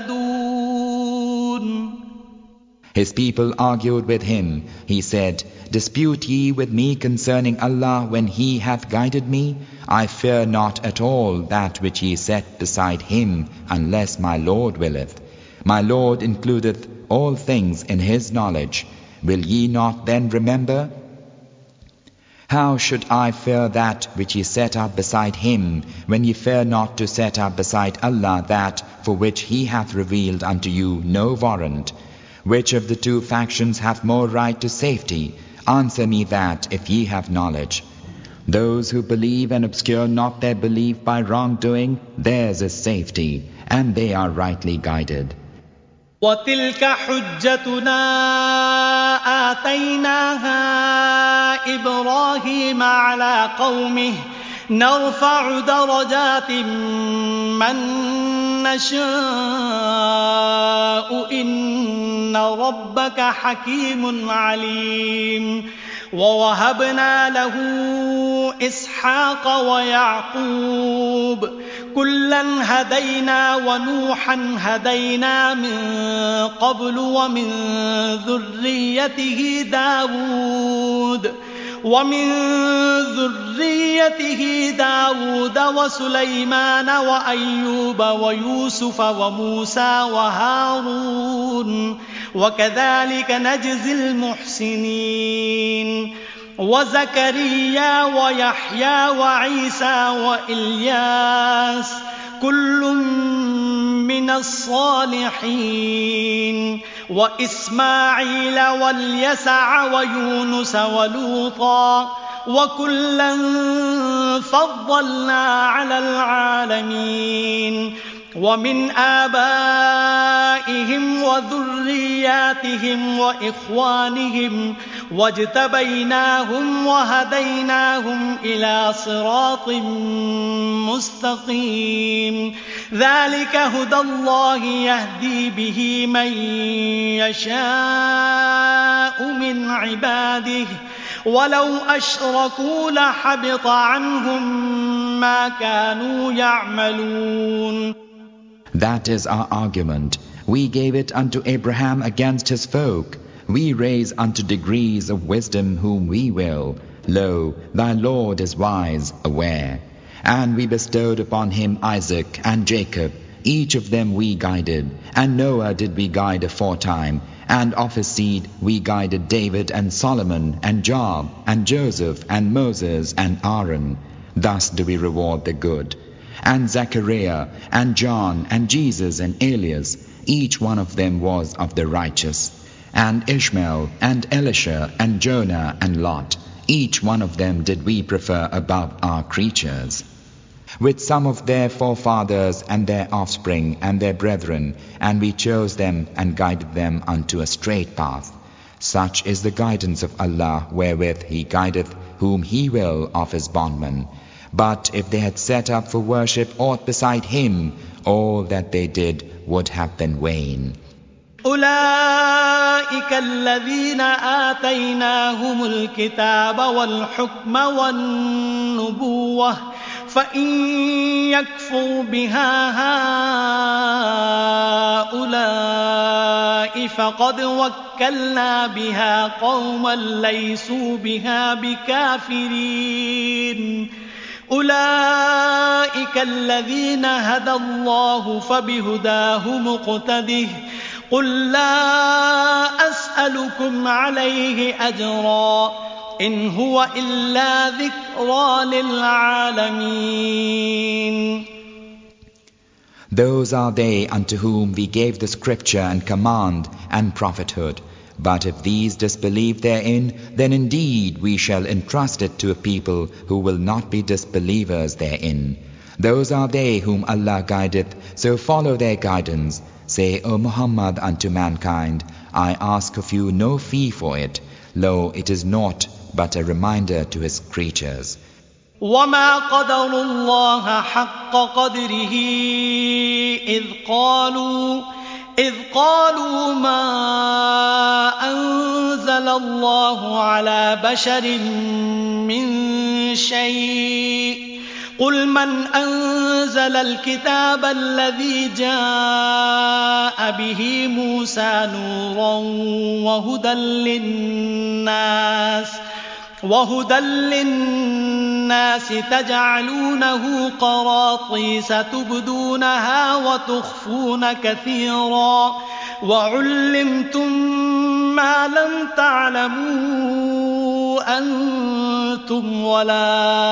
مهتدون. His people argued with him. He said, Dispute ye with me concerning Allah when He hath guided me? I fear not at all that which ye set beside Him, unless my Lord willeth. My Lord includeth all things in His knowledge. Will ye not then remember? How should I fear that which ye set up beside Him, when ye fear not to set up beside Allah that for which He hath revealed unto you no warrant? Which of the two factions hath more right to safety? Answer me that, if ye have knowledge. Those who believe and obscure not their belief by wrongdoing, theirs is safety, and they are rightly guided. وَتِلْكَ حُجَّتُنَا آتَيْنَاهَا إِبْرَاهِيمَ عَلَى قَوْمِهِ نَرْفَعُ دَرَجَاتٍ مَّن نَّشَاءُ إِنَّ رَبَّكَ حَكِيمٌ عَلِيمٌ وَوَهَبْنَا لَهُ إِسْحَاقَ وَيَعْقُوبَ كُلًّا هَدَيْنَا وَنُوحًا هَدَيْنَا مِن قَبْلُ وَمِن ذُرِّيَّتِهِ دَاوُودَ وَمِن ذُرِّيَّتِهِ دَاوُودَ وَسُلَيْمَانَ وَأَيُّوبَ وَيُوسُفَ وَمُوسَى وَهَارُونَ وَكَذَلِكَ نَجْزِي الْمُحْسِنِينَ وَزَكَرِيَّا وَيَحْيَى وَعِيسَى وَإِلْيَاسَ كُلٌّ مِّنَ الصَّالِحِينَ وَإِسْمَاعِيلَ وَالْيَسَعَ وَيُونُسَ وَلُوطًا وَكُلًّا فَضَّلْنَا عَلَى الْعَالَمِينَ وَمِنْ آبَائِهِمْ وَذُرِّيَّاتِهِمْ وَإِخْوَانِهِمْ وَاجْتَبَيْنَاهُمْ وَهَدَيْنَاهُمْ إِلَى صِرَاطٍ مُّسْتَقِيمٍ ذَلِكَ هُدَى اللَّهِ يَهْدِي بِهِ مَن يَشَاءُ مِنْ عِبَادِهِ وَلَوْ أَشْرَكُوا لَحَبِطَ عَنْهُم مَّا كَانُوا يَعْمَلُونَ. That is our argument. We gave it unto Abraham against his folk. We raise unto degrees of wisdom whom we will. Lo, thy Lord is wise, aware. And we bestowed upon him Isaac and Jacob. Each of them we guided. And Noah did we guide aforetime. And of his seed we guided David and Solomon and Job and Joseph and Moses and Aaron. Thus do we reward the good. And Zechariah and John and Jesus and Elias, each one of them was of the righteous. And Ishmael and Elisha and Jonah and Lot, each one of them did we prefer above our creatures. With some of their forefathers and their offspring and their brethren, and we chose them and guided them unto a straight path. Such is the guidance of Allah, wherewith He guideth whom He will of His bondmen. But if they had set up for worship aught beside Him, all that they did would have been vain. أولئك الذين آتيناهم الكتاب والحكم والنبوة فإن يكفر بها هؤلاء فقد وكلنا بها قوما ليسوا بها بكافرين أولئك الذين هدى الله فبهداه مقتده قل لا أسألكم عليه أجرا إن هو إلا ذكرى للعالمين. Those are they unto whom we gave the scripture and command and prophethood. But if these disbelieve therein, then indeed we shall entrust it to a people who will not be disbelievers therein. Those are they whom Allah guideth, so follow their guidance. Say, O Muhammad, unto mankind, I ask of you no fee for it. Lo, it is naught but a reminder to His creatures. وما قدر الله حق قدره إذ قالوا إذ قالوا ما أنزل الله على بشر من شيء قل من أنزل الكتاب الذي جاء به موسى نورا وهدى للناس وهدى للناس تجعلونه قراطيس تبدونها وتخفون كثيرا وعلمتم ما لم تعلموا أنتم ولا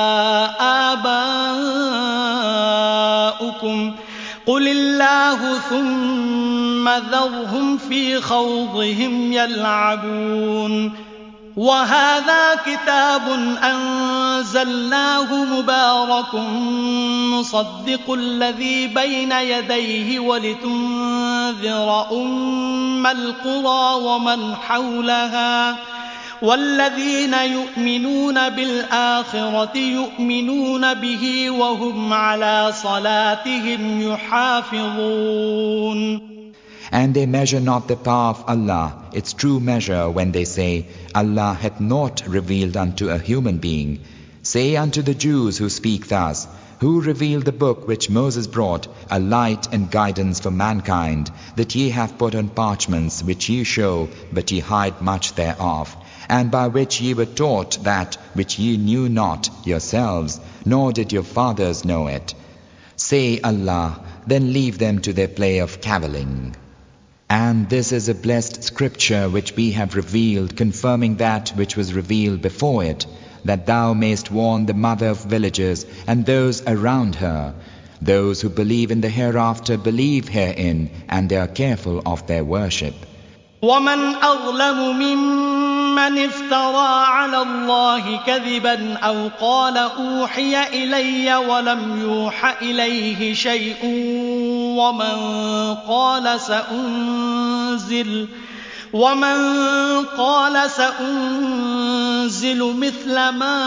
آباؤكم قل الله ثم ذرهم في خوضهم يلعبون وهذا كتاب أنزلناه مبارك مصدق الذي بين يديه ولتنذر أم القرى ومن حولها والذين يؤمنون بالآخرة يؤمنون به وهم على صلاتهم يحافظون. And they measure not the power of Allah, its true measure, when they say, Allah hath not revealed unto a human being. Say unto the Jews who speak thus, who revealed the book which Moses brought, a light and guidance for mankind, that ye have put on parchments which ye show, but ye hide much thereof, and by which ye were taught that which ye knew not yourselves, nor did your fathers know it. Say Allah, then leave them to their play of cavilling. And this is a blessed scripture which we have revealed, confirming that which was revealed before it, that thou mayst warn the mother of villages and those around her. Those who believe in the hereafter believe herein, and they are careful of their worship. ومن أظلم ممن افترى على الله كذبا أو قال أوحي إلي ولم يوح إليه شيء ومن قال سأنزل ومن قال سأنزل مثل ما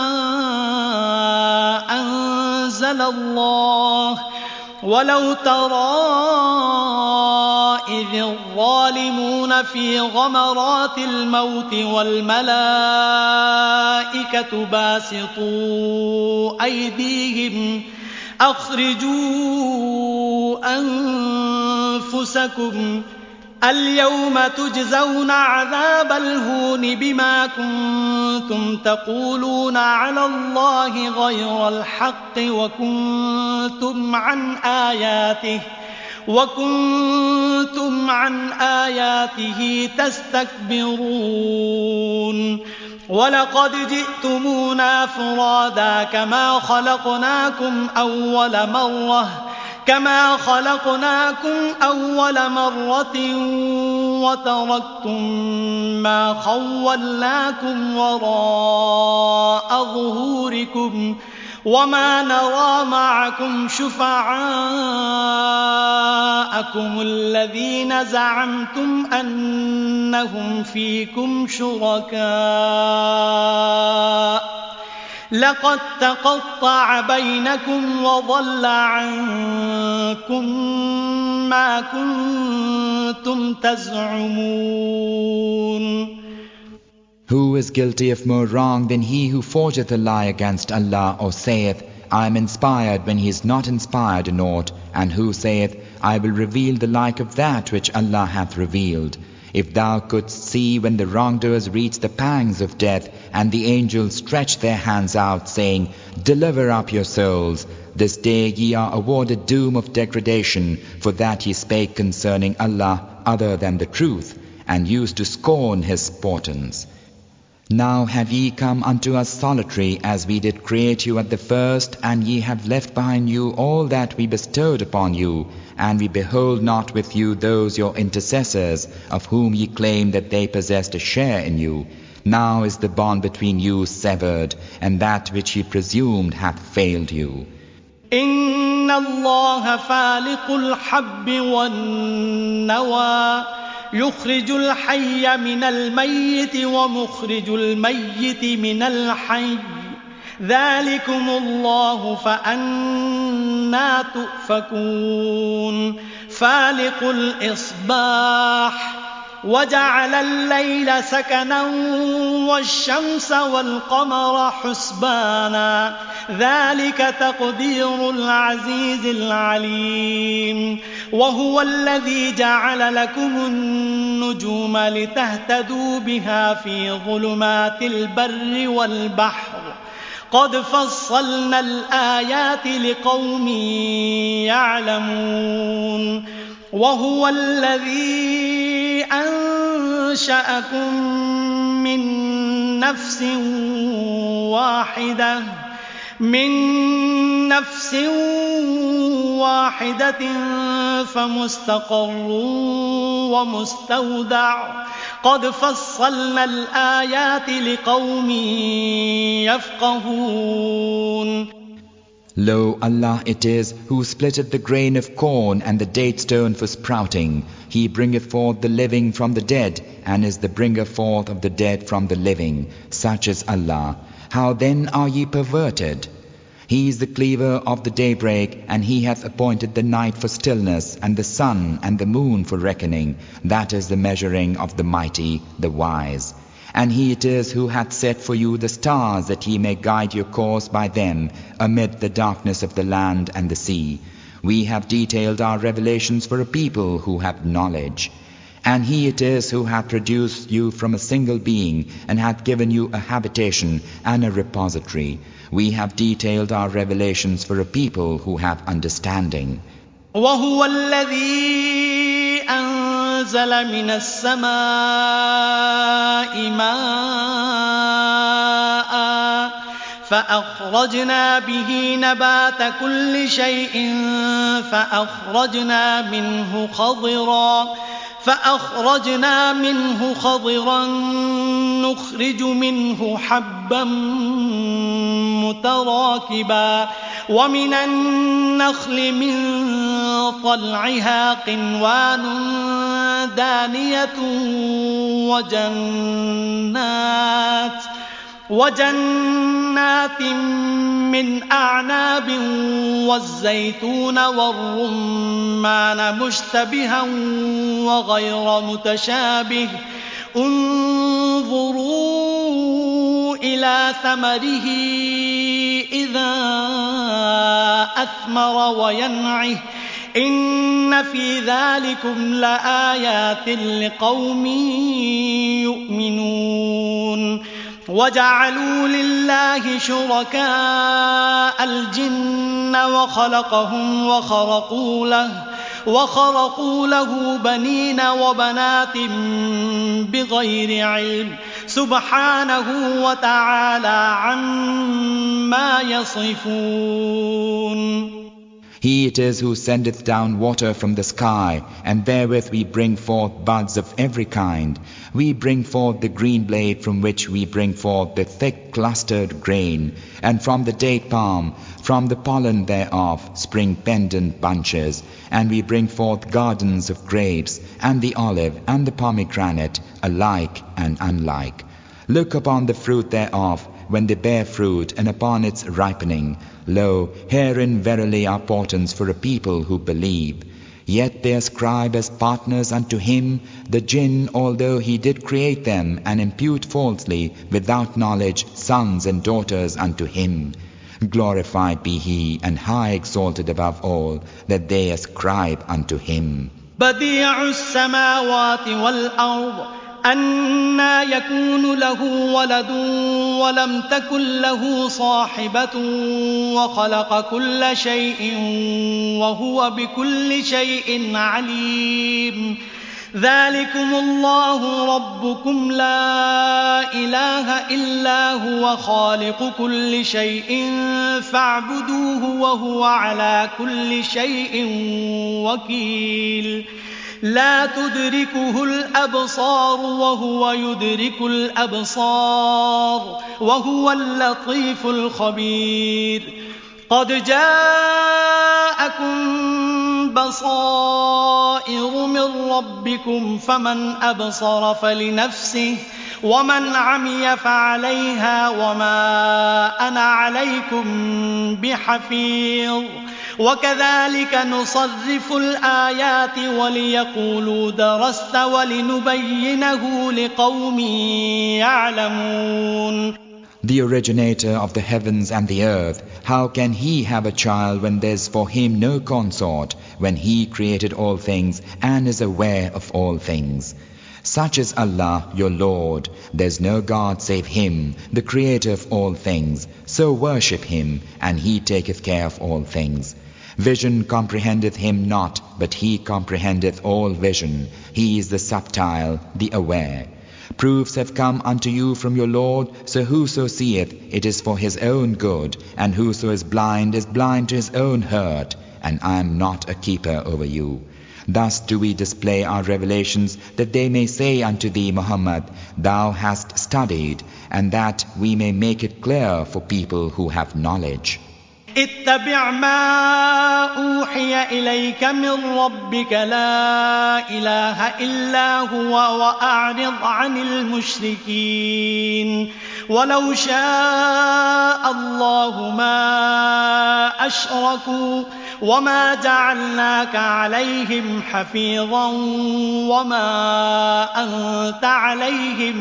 أنزل الله ولو ترى إذ الظالمون في غمرات الموت والملائكة باسطوا أيديهم أخرجوا أنفسكم اليوم تجزون عذاب الهون بما كنتم تقولون على الله غير الحق وكنتم عن آياته وكنتم عن آياته تستكبرون ولقد جئتمونا فرادا كما خلقناكم أول مرة كما خلقناكم أول مرة وتركتم ما خولناكم وراء ظهوركم وما نرى معكم شفعاءكم الذين زعمتم أنهم فيكم شركاء لقد تقطع بينكم وضل عنكم ما كنتم تزعمون. Who is guilty of more wrong than he who forgeth a lie against Allah, or saith, I am inspired when he is not inspired in aught, and who saith, I will reveal the like of that which Allah hath revealed? If thou couldst see when the wrongdoers reach the pangs of death, and the angels stretch their hands out, saying, Deliver up your souls. This day ye are awarded doom of degradation, for that ye spake concerning Allah other than the truth, and used to scorn His portents. Now have ye come unto us solitary, as we did create you at the first, and ye have left behind you all that we bestowed upon you, and we behold not with you those your intercessors, of whom ye claim that they possessed a share in you. Now is the bond between you severed, and that which ye presumed hath failed you. إن الله فالق الحب والنوى يخرج الحي من الميت ومخرج الميت من الحي ذلكم الله فأنى تؤفكون. فالق الإصباح وجعل الليل سكنا والشمس والقمر حسبانا ذلك تقدير العزيز العليم. وهو الذي جعل لكم النجوم لتهتدوا بها في ظلمات البر والبحر قد فصلنا الآيات لقوم يعلمون. وهو الذي أنشأكم من نفس واحدة من نفس واحدة فمستقر ومستودع قد فصلنا الآيات لقوم يفقهون. Lo, Allah it is who splitteth the grain of corn and the date stone for sprouting. He bringeth forth the living from the dead, and is the bringer forth of the dead from the living. Such is Allah. How then are ye perverted? He is the cleaver of the daybreak, and He hath appointed the night for stillness, and the sun and the moon for reckoning. That is the measuring of the mighty, the wise. And He it is who hath set for you the stars, that ye may guide your course by them, amid the darkness of the land and the sea. We have detailed our revelations for a people who have knowledge. And He it is who hath produced you from a single being, and hath given you a habitation and a repository. We have detailed our revelations for a people who have understanding. وهو الذي أنزل من السماء ماء فأخرجنا به نبات كل شيء فأخرجنا منه خضرا فأخرجنا منه خضرا نخرج منه حبا متراكبا ومن النخل من طلعها قنوان دانية وجنات وجنات من أعناب والزيتون والرمان مشتبها وغير متشابه انظروا إلى ثمره إذا أثمر وينعه إن في ذلكم لآيات لقوم يؤمنون وجعلوا لله شركاء الجن وخلقهم وخرقوا له وخرقوا له بنين وبنات بغير علم سبحانه وتعالى عما يصفون. He it is who sendeth down water from the sky, and therewith we bring forth buds of every kind. We bring forth the green blade, from which we bring forth the thick clustered grain, and from the date palm, from the pollen thereof, spring pendant bunches, and we bring forth gardens of grapes, and the olive, and the pomegranate, alike and unlike. Look upon the fruit thereof, when they bear fruit, and upon its ripening. Lo, herein verily are portents for a people who believe. Yet they ascribe as partners unto him the jinn, although he did create them, and impute falsely, without knowledge, sons and daughters unto him. Glorified be he, and high exalted above all, that they ascribe unto him. بديع السماوات والأرض أنى يكون له ولد ولم تكن له صاحبة وخلق كل شيء وهو بكل شيء عليم. ذلكم الله ربكم لا إله إلا هو خالق كل شيء فاعبدوه وهو على كل شيء وكيل. لا تدركه الأبصار وهو يدرك الأبصار وهو اللطيف الخبير. قد جاءكم بصائر من ربكم فمن أبصر فلنفسه ومن عمي فعليها وما أنا عليكم بحفيظ. وكذلك نصرف الآيات وليقولوا درست ولنبينه لقوم يعلمون. The originator of the heavens and the earth, how can he have a child when there's for him no consort, when he created all things and is aware of all things? Such is Allah your Lord, there's no God save Him, the Creator of all things, so worship Him, and He taketh care of all things. Vision comprehendeth Him not, but He comprehendeth all vision. He is the subtile, the aware. Proofs have come unto you from your Lord, so whoso seeth, it is for his own good, and whoso is blind is blind to his own hurt, and I am not a keeper over you. Thus do we display our revelations, that they may say unto thee, Muhammad, thou hast studied, and that we may make it clear for people who have knowledge. اتبع ما أوحي إليك من ربك لا إله إلا هو وأعرض عن المشركين. ولو شاء الله ما أشركوا وما جعلناك عليهم حفيظا وما أنت عليهم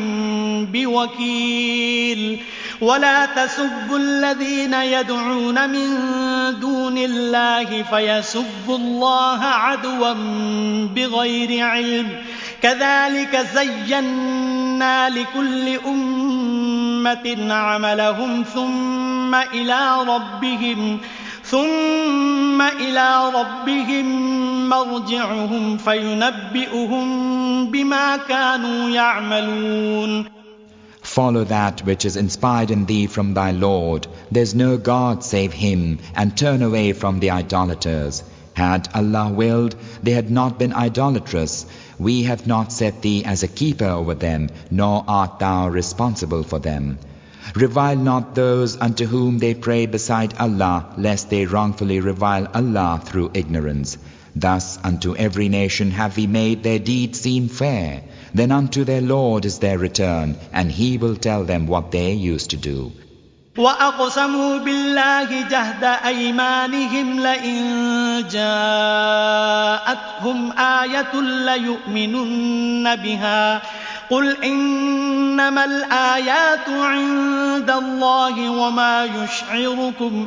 بوكيل. ولا تسبوا الذين يدعون من دون الله فيسبوا الله عدوا بغير علم. كذلك زينا لكل أمة عملهم ثم إلى ربهم ثم إلى ربهم مرجعهم فينبئهم بما كانوا يعملون. Follow that which is inspired in thee from thy Lord. There is no God save Him, and turn away from the idolaters. Had Allah willed, they had not been idolatrous. We have not set thee as a keeper over them, nor art thou responsible for them. Revile not those unto whom they pray beside Allah, lest they wrongfully revile Allah through ignorance. Thus unto every nation have we made their deeds seem fair. Then unto their Lord is their return, and He will tell them what they used to do. وأقسموا بالله جهد أيمانهم لئن جاءتهم آية ليؤمنن بها قل إنما الآيات عند الله وما يشعركم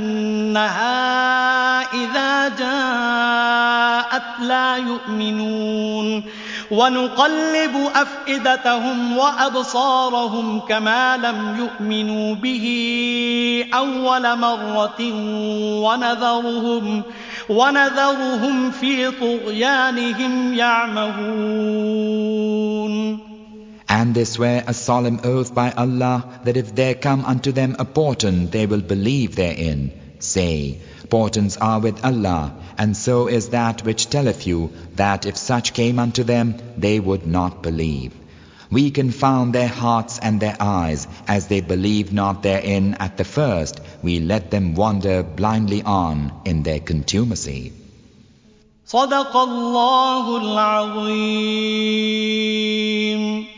أنها إذا جاءت لا يؤمنون ونقلب أفئدتهم وأبصارهم كما لم يؤمنوا به أول مرة ونذرهم ونذرهم في طغيانهم يعمهون. And they swear a solemn oath by Allah that if there come unto them a portent, they will believe therein. Say, portents are with Allah, and so is that which telleth you that if such came unto them, they would not believe. We confound their hearts and their eyes, as they believe not therein at the first. We let them wander blindly on in their contumacy. صدق الله العظيم.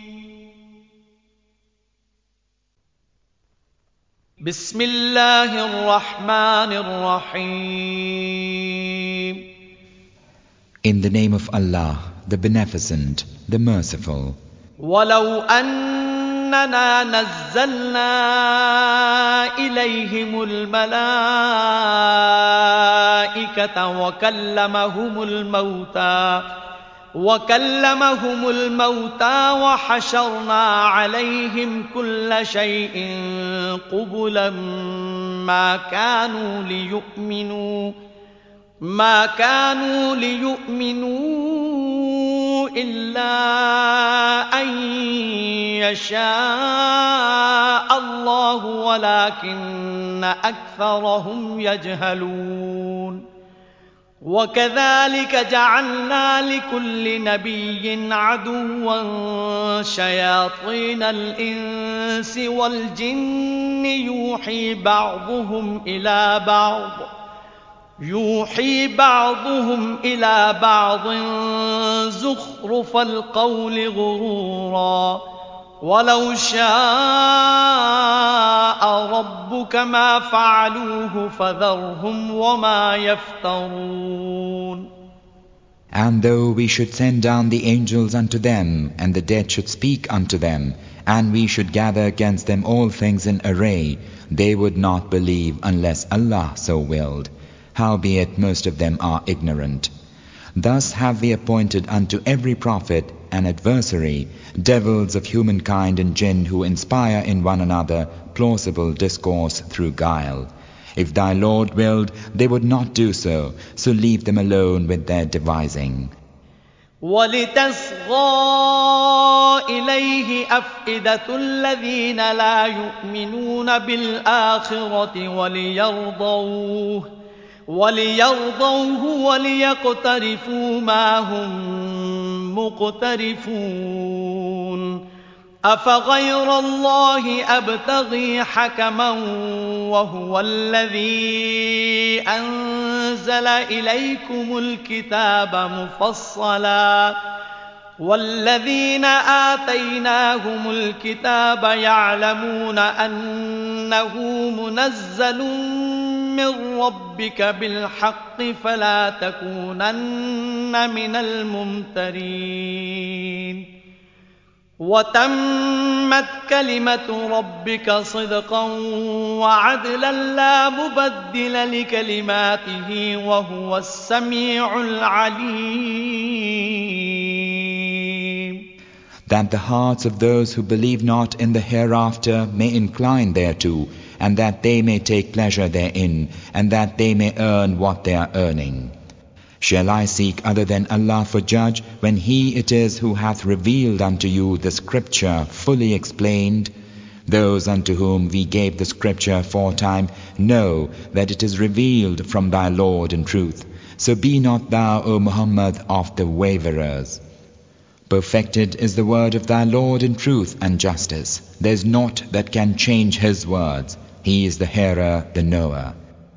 بسم الله الرحمن الرحيم. In the name of Allah, the Beneficent, the Merciful. ولو أننا نزلنا إليهم الملائكة وكلمهم الموتى وكلمهم الموتى وحشرنا عليهم كل شيء قبلا ما كانوا ليؤمنوا ما كانوا ليؤمنوا إلا أن يشاء الله ولكن أكثرهم يجهلون. وكذلك جعلنا لكل نبي عدوا شياطين الإنس والجن يوحي بعضهم إلى بعض يوحي بعضهم إلى بعض زخرف القول غرورا ولو شاء ربك ما فعلوه فذرهم وما يفترون. And though we should send down the angels unto them, and the dead should speak unto them, and we should gather against them all things in array, they would not believe unless Allah so willed. Howbeit most of them are ignorant. Thus have we appointed unto every prophet an adversary, devils of humankind and jinn who inspire in one another plausible discourse through guile. If thy Lord willed, they would not do so, so leave them alone with their devising. وَلِتَصْغَى إِلَيْهِ أَفْئِدَةُ الَّذِينَ لَا يُؤْمِنُونَ بِالْآخِرَةِ وَلِيَرْضَوْهُ وَلِيَرْضَوْهُ وَلِيَقْتَرِفُوا مَا هُمْ مُقْتَرِفُونَ. أَفَغَيْرَ اللَّهِ أَبْتَغِي حَكَمًا وَهُوَ الَّذِي أَنزَلَ إِلَيْكُمُ الْكِتَابَ مُفَصَّلًا وَالَّذِينَ آتَيْنَاهُمُ الْكِتَابَ يَعْلَمُونَ أَنَّهُ مُنَزَّلٌ من ربك بالحق فلا تكونن من الممترين. وتمت كلمة ربك صدقا وعدلا لا مبدل لكلماته وهو السميع العليم. That the hearts of those who believe not in the hereafter may incline thereto, and that they may take pleasure therein, and that they may earn what they are earning. Shall I seek other than Allah for judge, when He it is who hath revealed unto you the scripture fully explained? Those unto whom we gave the scripture aforetime know that it is revealed from thy Lord in truth. So be not thou, O Muhammad, of the waverers. Perfected is the word of thy Lord in truth and justice. There is naught that can change His words. He is the hearer, the knower.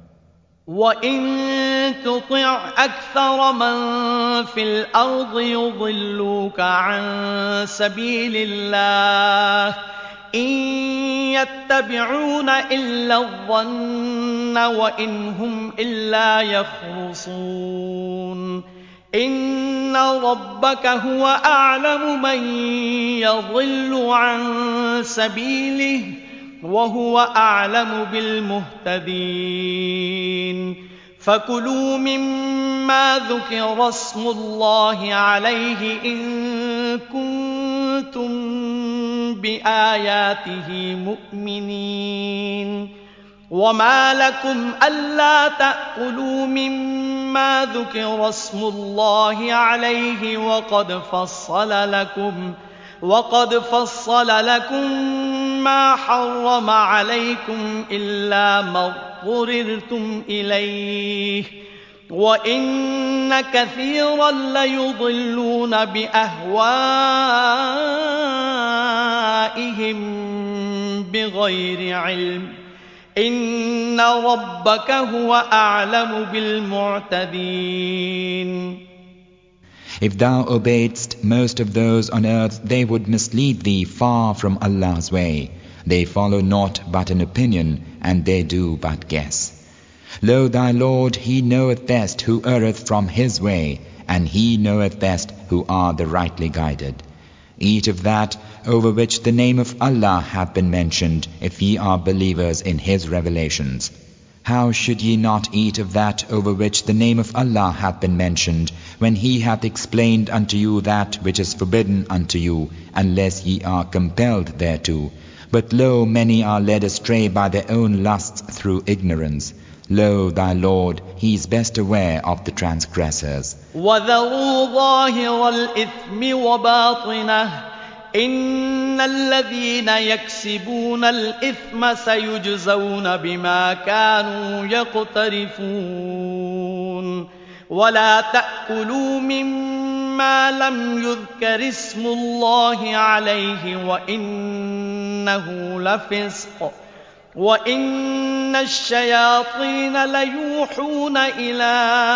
وَإِن تُطِعْ أَكْثَرَ مَن فِي الْأَرْضِ يُضِلُّوكَ عَن سَبِيلِ اللَّهِ إِن يَتَّبِعُونَ إِلَّا الظَّنَّ وَإِنْ هُمْ إِلَّا يَخْرُصُونَ. إن ربك هو أعلم من يضل عن سبيله وهو أعلم بالمهتدين فكلوا مما ذكر اسم الله عليه إن كنتم بآياته مؤمنين وما لكم ألا تأكلوا مما ذكر اسم الله عليه وقد فصل لكم وقد فصل لكم ما حرم عليكم إلا ما اضطررتم إليه وإن كثيرا ليضلون بأهوائهم بغير علم إن ربك هو أعلم بالمعتدين. If thou obeyedst most of those on earth, they would mislead thee far from Allah's way. They follow naught but an opinion, and they do but guess. Lo, thy Lord, He knoweth best who erreth from His way, and He knoweth best who are the rightly guided. Eat of that over which the name of Allah hath been mentioned, if ye are believers in His revelations. How should ye not eat of that over which the name of Allah hath been mentioned, when He hath explained unto you that which is forbidden unto you, unless ye are compelled thereto? But lo, many are led astray by their own lusts through ignorance. Lo, thy Lord, He is best aware of the transgressors. وَذَرُوا ظَاهِرَ الْإِثْمِ وَبَاطِنَهُ إِنَّ الَّذِينَ يَكْسِبُونَ الْإِثْمَ سَيُجْزَوْنَ بِمَا كَانُوا يَقْتَرِفُونَ وَلَا تَأْكُلُوا مِمَّا لَمْ يُذْكَرِ اسْمُ اللَّهِ عَلَيْهِ وَإِنَّهُ لَفِسْقٌ وَإِنَّ الشَّيَاطِينَ لَيُوحُونَ إِلَىٰ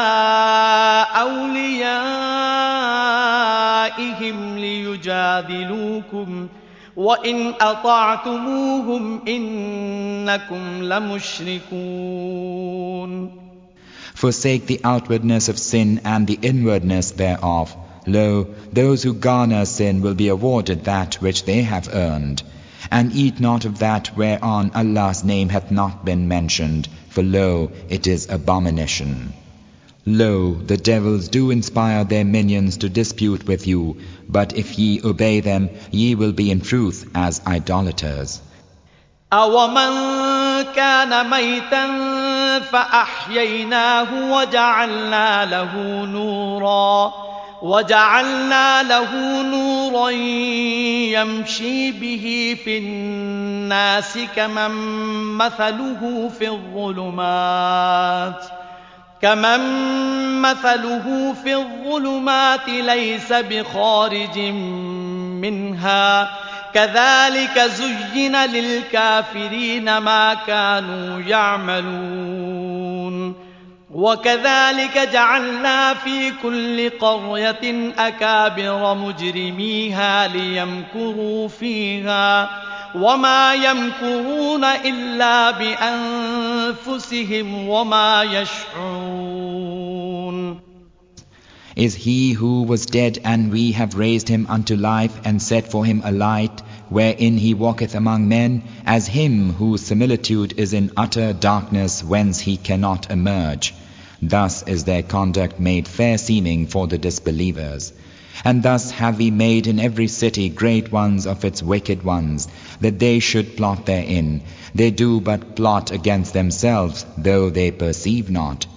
أَوْلِيَائِهِمْ لِيُجَادِلُوكُمْ وَإِنْ أَطَعْتُمُوهُمْ إِنَّكُمْ لَمُشْرِكُونَ. Forsake the outwardness of sin and the inwardness thereof. Lo, those who garner sin will be awarded that which they have earned. And eat not of that whereon Allah's name hath not been mentioned, for lo, it is abomination. Lo, the devils do inspire their minions to dispute with you, but if ye obey them, ye will be in truth as idolaters. أَوَمَنْ كَانَ مَيْتًا فَأَحْيَيْنَاهُ وَجَعَلْنَا لَهُ نُورًا وَجَعَلْنَا لَهُ نُورًا يَمْشِي بِهِ فِي النَّاسِ كَمَنْ مَثَلُهُ فِي الظُّلُمَاتِ كَمَنْ مَثَلُهُ فِي الظُّلُمَاتِ لَيْسَ بِخَارِجٍ مِنْهَا كَذَلِكَ زُيِّنَ لِلْكَافِرِينَ مَا كَانُوا يَعْمَلُونَ وَكَذَلِكَ جَعَلْنَا فِي كُلِّ قَرْيَةٍ أَكَابِرَ مُجْرِمِيهَا لِيَمْكُرُوا فِيهَا وَمَا يَمْكُرُونَ إِلَّا بِأَنفُسِهِمْ وَمَا يَشْعُرُونَ. Is he who was dead, and we have raised him unto life, and set for him a light, wherein he walketh among men, as him whose similitude is in utter darkness, whence he cannot emerge? Thus is their conduct made fair seeming for the disbelievers. And thus have we made in every city great ones of its wicked ones, that they should plot therein. They do but plot against themselves, though they perceive not.